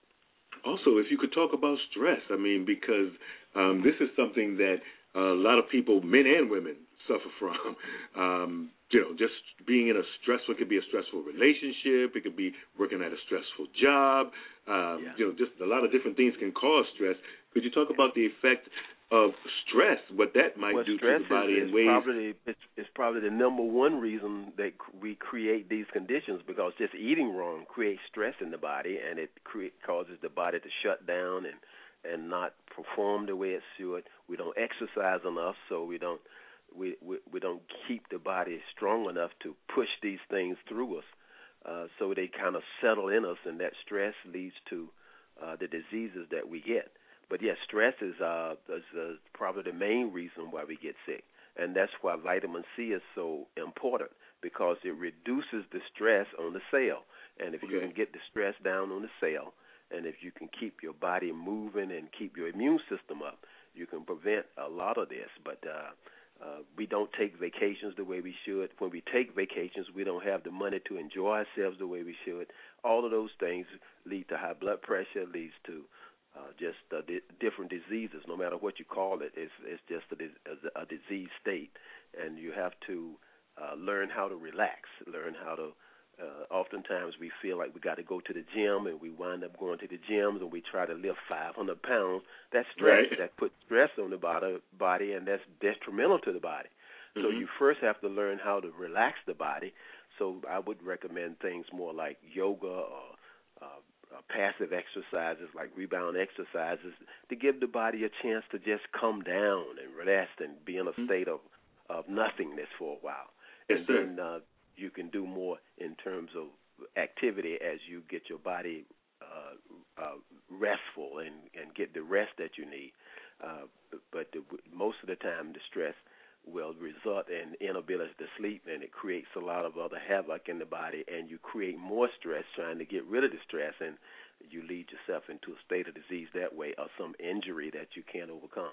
Also, if you could talk about stress, I mean, because um, this is something that a lot of people, men and women, suffer from. Um, you know, just being in a stressful, it could be a stressful relationship. It could be working at a stressful job. Um, yeah. You know, just a lot of different things can cause stress. Could you talk about the effect of stress, what that might well, do to the body is, in ways? Probably, it's, it's probably the number one reason that we create these conditions, because just eating wrong creates stress in the body, and it create, causes the body to shut down and, and not perform the way it should. We don't exercise enough, so we don't we, we, we don't keep the body strong enough to push these things through us. Uh, so they kind of settle in us, and that stress leads to uh, the diseases that we get. But yes, stress is, uh, is uh, probably the main reason why we get sick, and that's why vitamin C is so important, because it reduces the stress on the cell. And if okay. you can get the stress down on the cell, and if you can keep your body moving and keep your immune system up, you can prevent a lot of this. But uh, uh, we don't take vacations the way we should. When we take vacations, we don't have the money to enjoy ourselves the way we should. All of those things lead to high blood pressure, leads to Uh, just uh, di- different diseases. No matter what you call it, it's, it's just a, a, a disease state, and you have to uh, learn how to relax, learn how to, uh, oftentimes we feel like we got to go to the gym, and we wind up going to the gyms, and we try to lift five hundred pounds. That's stress. Right. That puts stress on the body, body, and that's detrimental to the body. Mm-hmm. So you first have to learn how to relax the body. So I would recommend things more like yoga or uh, Uh, passive exercises like rebound exercises to give the body a chance to just come down and rest and be in a state of, of nothingness for a while. Yes, and then uh, you can do more in terms of activity as you get your body uh, uh, restful and, and get the rest that you need. Uh, but the, most of the time the stress will result in inability to sleep, and it creates a lot of other havoc in the body, and you create more stress trying to get rid of the stress, and you lead yourself into a state of disease that way, or some injury that you can't overcome.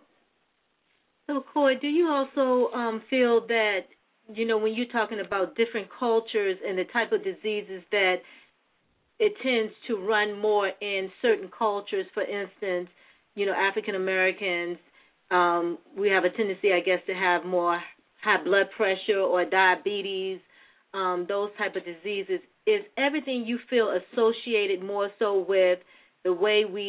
So, Coy, do you also um, feel that, you know, when you're talking about different cultures and the type of diseases that it tends to run more in certain cultures, for instance, you know, African Americans, Um, we have a tendency, I guess, to have more high blood pressure or diabetes, um, those type of diseases. Is everything you feel associated more so with the way we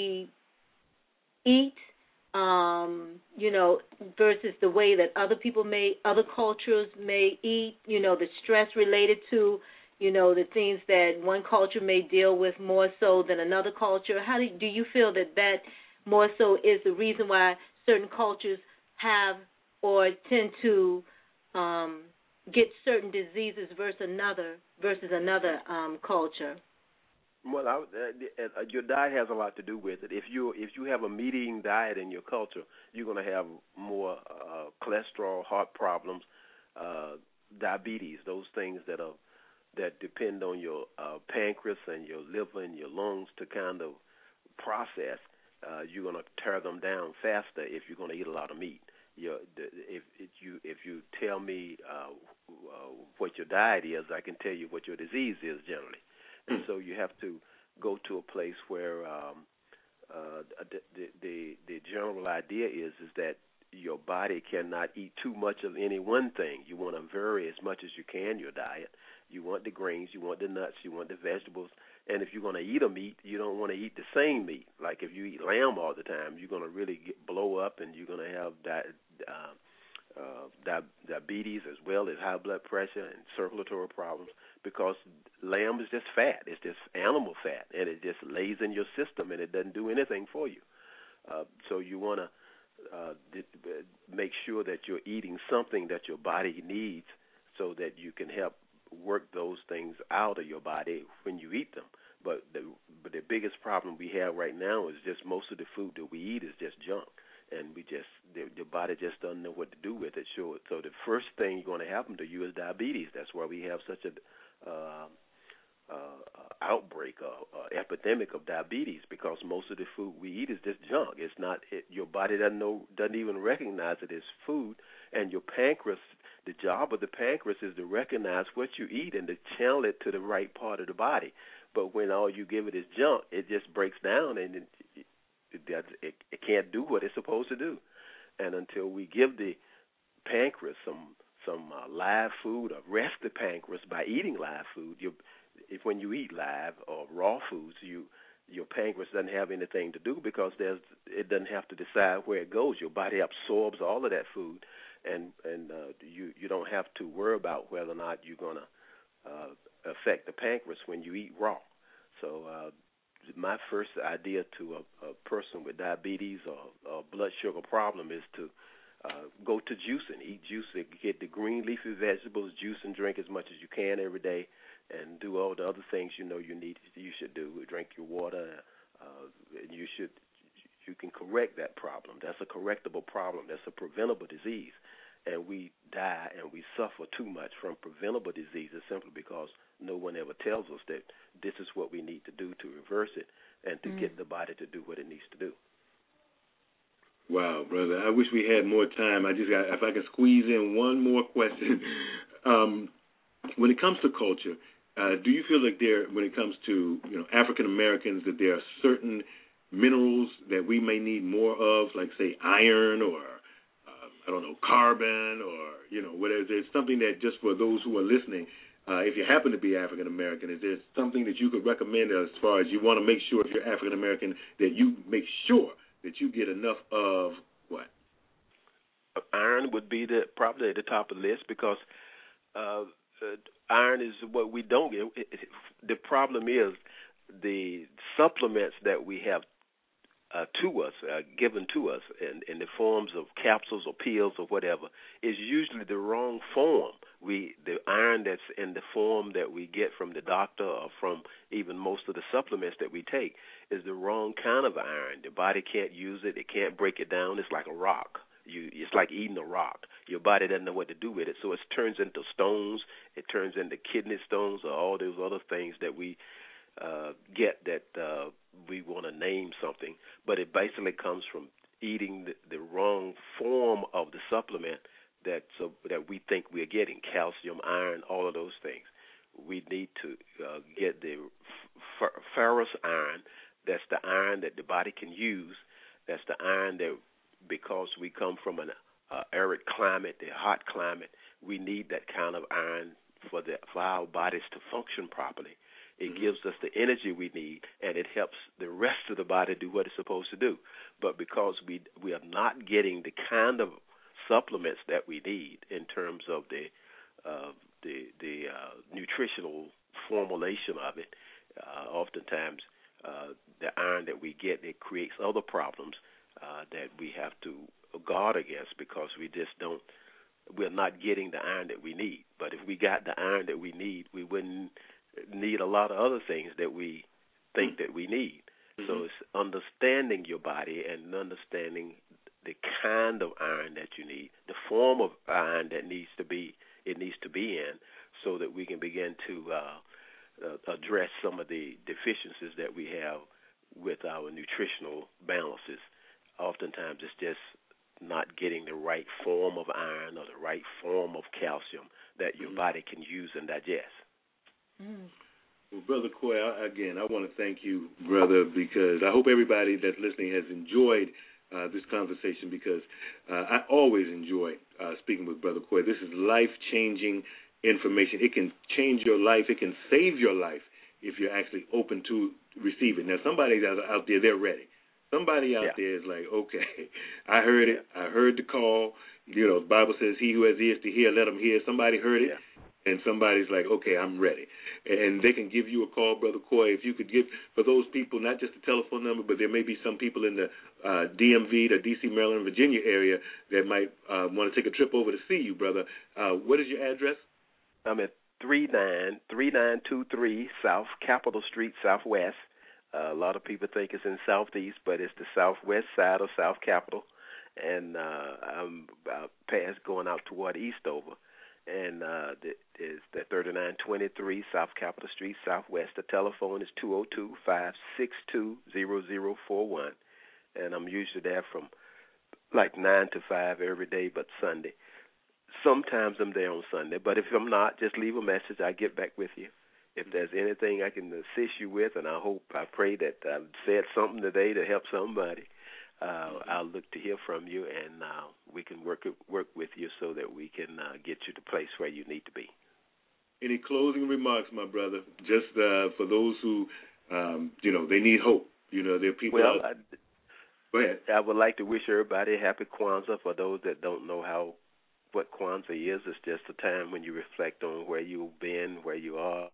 eat, um, you know, versus the way that other people may, other cultures may eat, you know, the stress related to, you know, the things that one culture may deal with more so than another culture? How do, do you feel that that more so is the reason why certain cultures have or tend to um, get certain diseases versus another versus another um, culture? Well, I, uh, your diet has a lot to do with it. If you if you have a meat-eating diet in your culture, you're going to have more uh, cholesterol, heart problems, uh, diabetes, those things that are that depend on your uh, pancreas and your liver and your lungs to kind of process. Uh, you're going to tear them down faster if you're going to eat a lot of meat. Your, if, if you if you tell me uh, uh, what your diet is, I can tell you what your disease is generally. And so you have to go to a place where um, uh, the, the the the general idea is is that your body cannot eat too much of any one thing. You want to vary as much as you can your diet. You want the grains, you want the nuts, you want the vegetables. And if you're going to eat a meat, you don't want to eat the same meat. Like if you eat lamb all the time, you're going to really get, blow up, and you're going to have di- uh, uh, di- diabetes as well as high blood pressure and circulatory problems, because lamb is just fat. It's just animal fat, and it just lays in your system, and it doesn't do anything for you. Uh, so you want to uh, d- make sure that you're eating something that your body needs so that you can help work those things out of your body when you eat them. But the but the biggest problem we have right now is just most of the food that we eat is just junk, and we just the, the body just doesn't know what to do with it. So so the first thing going to happen to you is diabetes. That's why we have such a uh, uh, outbreak, uh, uh, epidemic of diabetes, because most of the food we eat is just junk. It's not it, your body doesn't know doesn't even recognize it as food, and your pancreas. The job of the pancreas is to recognize what you eat and to channel it to the right part of the body. But when all you give it is junk, it just breaks down, and it, it, it, it can't do what it's supposed to do. And until we give the pancreas some some uh, live food, or rest the pancreas by eating live food, you, if when you eat live or raw foods, you your pancreas doesn't have anything to do, because there's it doesn't have to decide where it goes. Your body absorbs all of that food. And and uh, you you don't have to worry about whether or not you're going to uh, affect the pancreas when you eat raw. So uh, my first idea to a, a person with diabetes or, or blood sugar problem is to uh, go to juicing, eat juice, get the green leafy vegetables, juice and drink as much as you can every day, and do all the other things you know you need you should do. Drink your water. Uh, you should. You can correct that problem. That's a correctable problem. That's a preventable disease. And we die and we suffer too much from preventable diseases simply because no one ever tells us that this is what we need to do to reverse it and to mm. get the body to do what it needs to do. Wow, brother. I wish we had more time. I just got, if I can squeeze in one more question. um, when it comes to culture, uh, do you feel like there, when it comes to, you know, African Americans, that there are certain minerals that we may need more of, like, say, iron or, uh, I don't know, carbon or, you know, whatever. There's something that, just for those who are listening, uh, if you happen to be African American, is there something that you could recommend as far as you want to make sure, if you're African American, that you make sure that you get enough of what? Iron would be the probably at the top of the list, because uh, uh, iron is what we don't get. It, it, the problem is the supplements that we have uh, to us, uh, given to us in, in the forms of capsules or pills or whatever, is usually the wrong form. We the iron that's in the form that we get from the doctor or from even most of the supplements that we take is the wrong kind of iron. The body can't use it. It can't break it down. It's like a rock. You, it's like eating a rock. Your body doesn't know what to do with it, so it turns into stones. It turns into kidney stones or all those other things that we uh, get that uh, we want to name something. But it basically comes from eating the, the wrong form of the supplement that so that we think we're getting, calcium, iron, all of those things. We need to uh, get the f- ferrous iron. That's the iron that the body can use. That's the iron that, because we come from an uh, arid climate, the hot climate, we need that kind of iron for the for our bodies to function properly. It mm-hmm. gives us the energy we need, and it helps the rest of the body do what it's supposed to do. But because we we are not getting the kind of supplements that we need in terms of the uh, the the uh, nutritional formulation of it, uh, oftentimes uh, the iron that we get, it creates other problems uh, that we have to guard against, because we just don't we're not getting the iron that we need. But if we got the iron that we need, we wouldn't need a lot of other things that we think that we need. Mm-hmm. So it's understanding your body and understanding the kind of iron that you need, the form of iron that needs to be it needs to be in, so that we can begin to uh, uh, address some of the deficiencies that we have with our nutritional balances. Oftentimes, it's just not getting the right form of iron or the right form of calcium that your mm-hmm. body can use and digest. Mm. Well, Brother Coy, I, again, I want to thank you, brother, because I hope everybody that's listening has enjoyed uh, this conversation, because uh, I always enjoy uh, speaking with Brother Coy. This is life-changing information. It can change your life. It can save your life if you're actually open to receive it. Now, somebody out there, they're ready. Somebody out yeah. there is like, okay, I heard it. I heard the call. You know, the Bible says, he who has ears to hear, let him hear. Somebody heard it. Yeah. And somebody's like, okay, I'm ready. And they can give you a call, Brother Coy. If you could give, for those people, not just the telephone number, but there may be some people in the uh, D M V, the D C, Maryland, Virginia area that might uh, want to take a trip over to see you, brother. Uh, what is your address? I'm at three nine three nine two three South Capitol Street, Southwest. Uh, a lot of people think it's in Southeast, but it's the southwest side of South Capitol. And uh, I'm uh, past going out toward Eastover. And uh, it's the thirty-nine twenty-three South Capitol Street, Southwest. The telephone is two oh two, five six two, zero zero four one. And I'm usually there from like nine to five every day but Sunday. Sometimes I'm there on Sunday, but if I'm not, just leave a message. I'll get back with you. If there's anything I can assist you with, and I hope, I pray that I've said something today to help somebody, Uh, I'll look to hear from you, and uh, we can work work with you so that we can uh, get you to the place where you need to be. Any closing remarks, my brother? Just uh, for those who, um, you know, they need hope. You know, there are people well, out. I, Go ahead. I would like to wish everybody happy Kwanzaa. For those that don't know how what Kwanzaa is, it's just a time when you reflect on where you've been, where you are.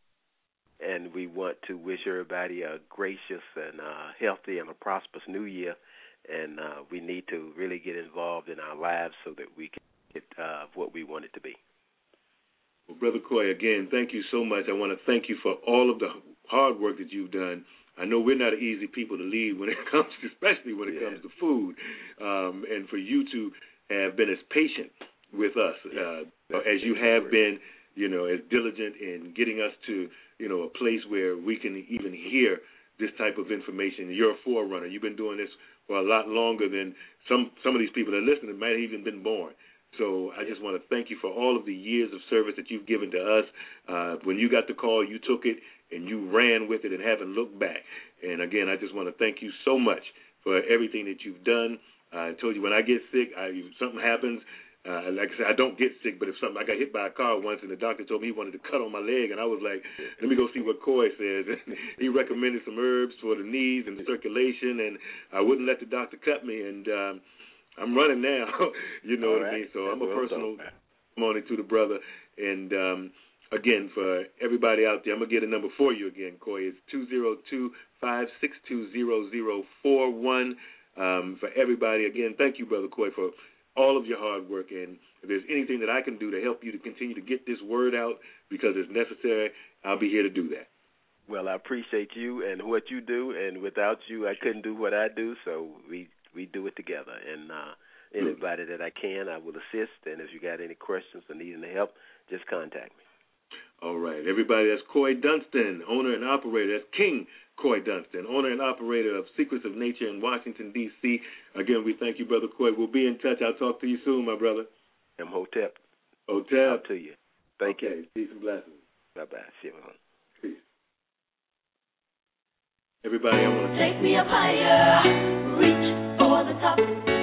And we want to wish everybody a gracious and uh, healthy and a prosperous new year. And uh, we need to really get involved in our lives so that we can get uh, what we want it to be. Well, Brother Coy, again, thank you so much. I want to thank you for all of the hard work that you've done. I know we're not easy people to lead when it comes, especially when it yeah. comes to food. Um, and for you to have been as patient with us uh, as you have been, you know, as diligent in getting us to, you know, a place where we can even hear this type of information. You're a forerunner. You've been doing this for a lot longer than some some of these people that are listening might have even been born. So I just want to thank you for all of the years of service that you've given to us. Uh, when you got the call, you took it and you ran with it and haven't looked back. And again, I just want to thank you so much for everything that you've done. Uh, I told you when I get sick, I, if something happens. Uh, like I said, I don't get sick, but if something, I got hit by a car once, and the doctor told me he wanted to cut on my leg, and I was like, let me go see what Coy says. And he recommended some herbs for the knees and the circulation, and I wouldn't let the doctor cut me, and um, I'm running now, you know All what right. I mean? So I'm a well personal done. testimony to the brother, and um, again, for everybody out there, I'm going to get a number for you again, Coy. It's two oh two, five six two, zero zero four one. Um, for everybody, again, thank you, Brother Coy, for all of your hard work, and if there's anything that I can do to help you to continue to get this word out because it's necessary, I'll be here to do that. Well, I appreciate you and what you do, and without you, I couldn't do what I do, so we, we do it together. And uh, anybody that I can, I will assist, and if you got any questions or need any help, just contact me. All right. Everybody, that's Coy Dunston, owner and operator. That's King Coy Dunston, owner and operator of Secrets of Nature in Washington, D C Again, we thank you, Brother Coy. We'll be in touch. I'll talk to you soon, my brother. I'm Hotep. Hotep. Out to you. Thank okay. you. Peace and blessings. Bye-bye. See you. Peace. Everybody, I want to take me up higher, reach for the top.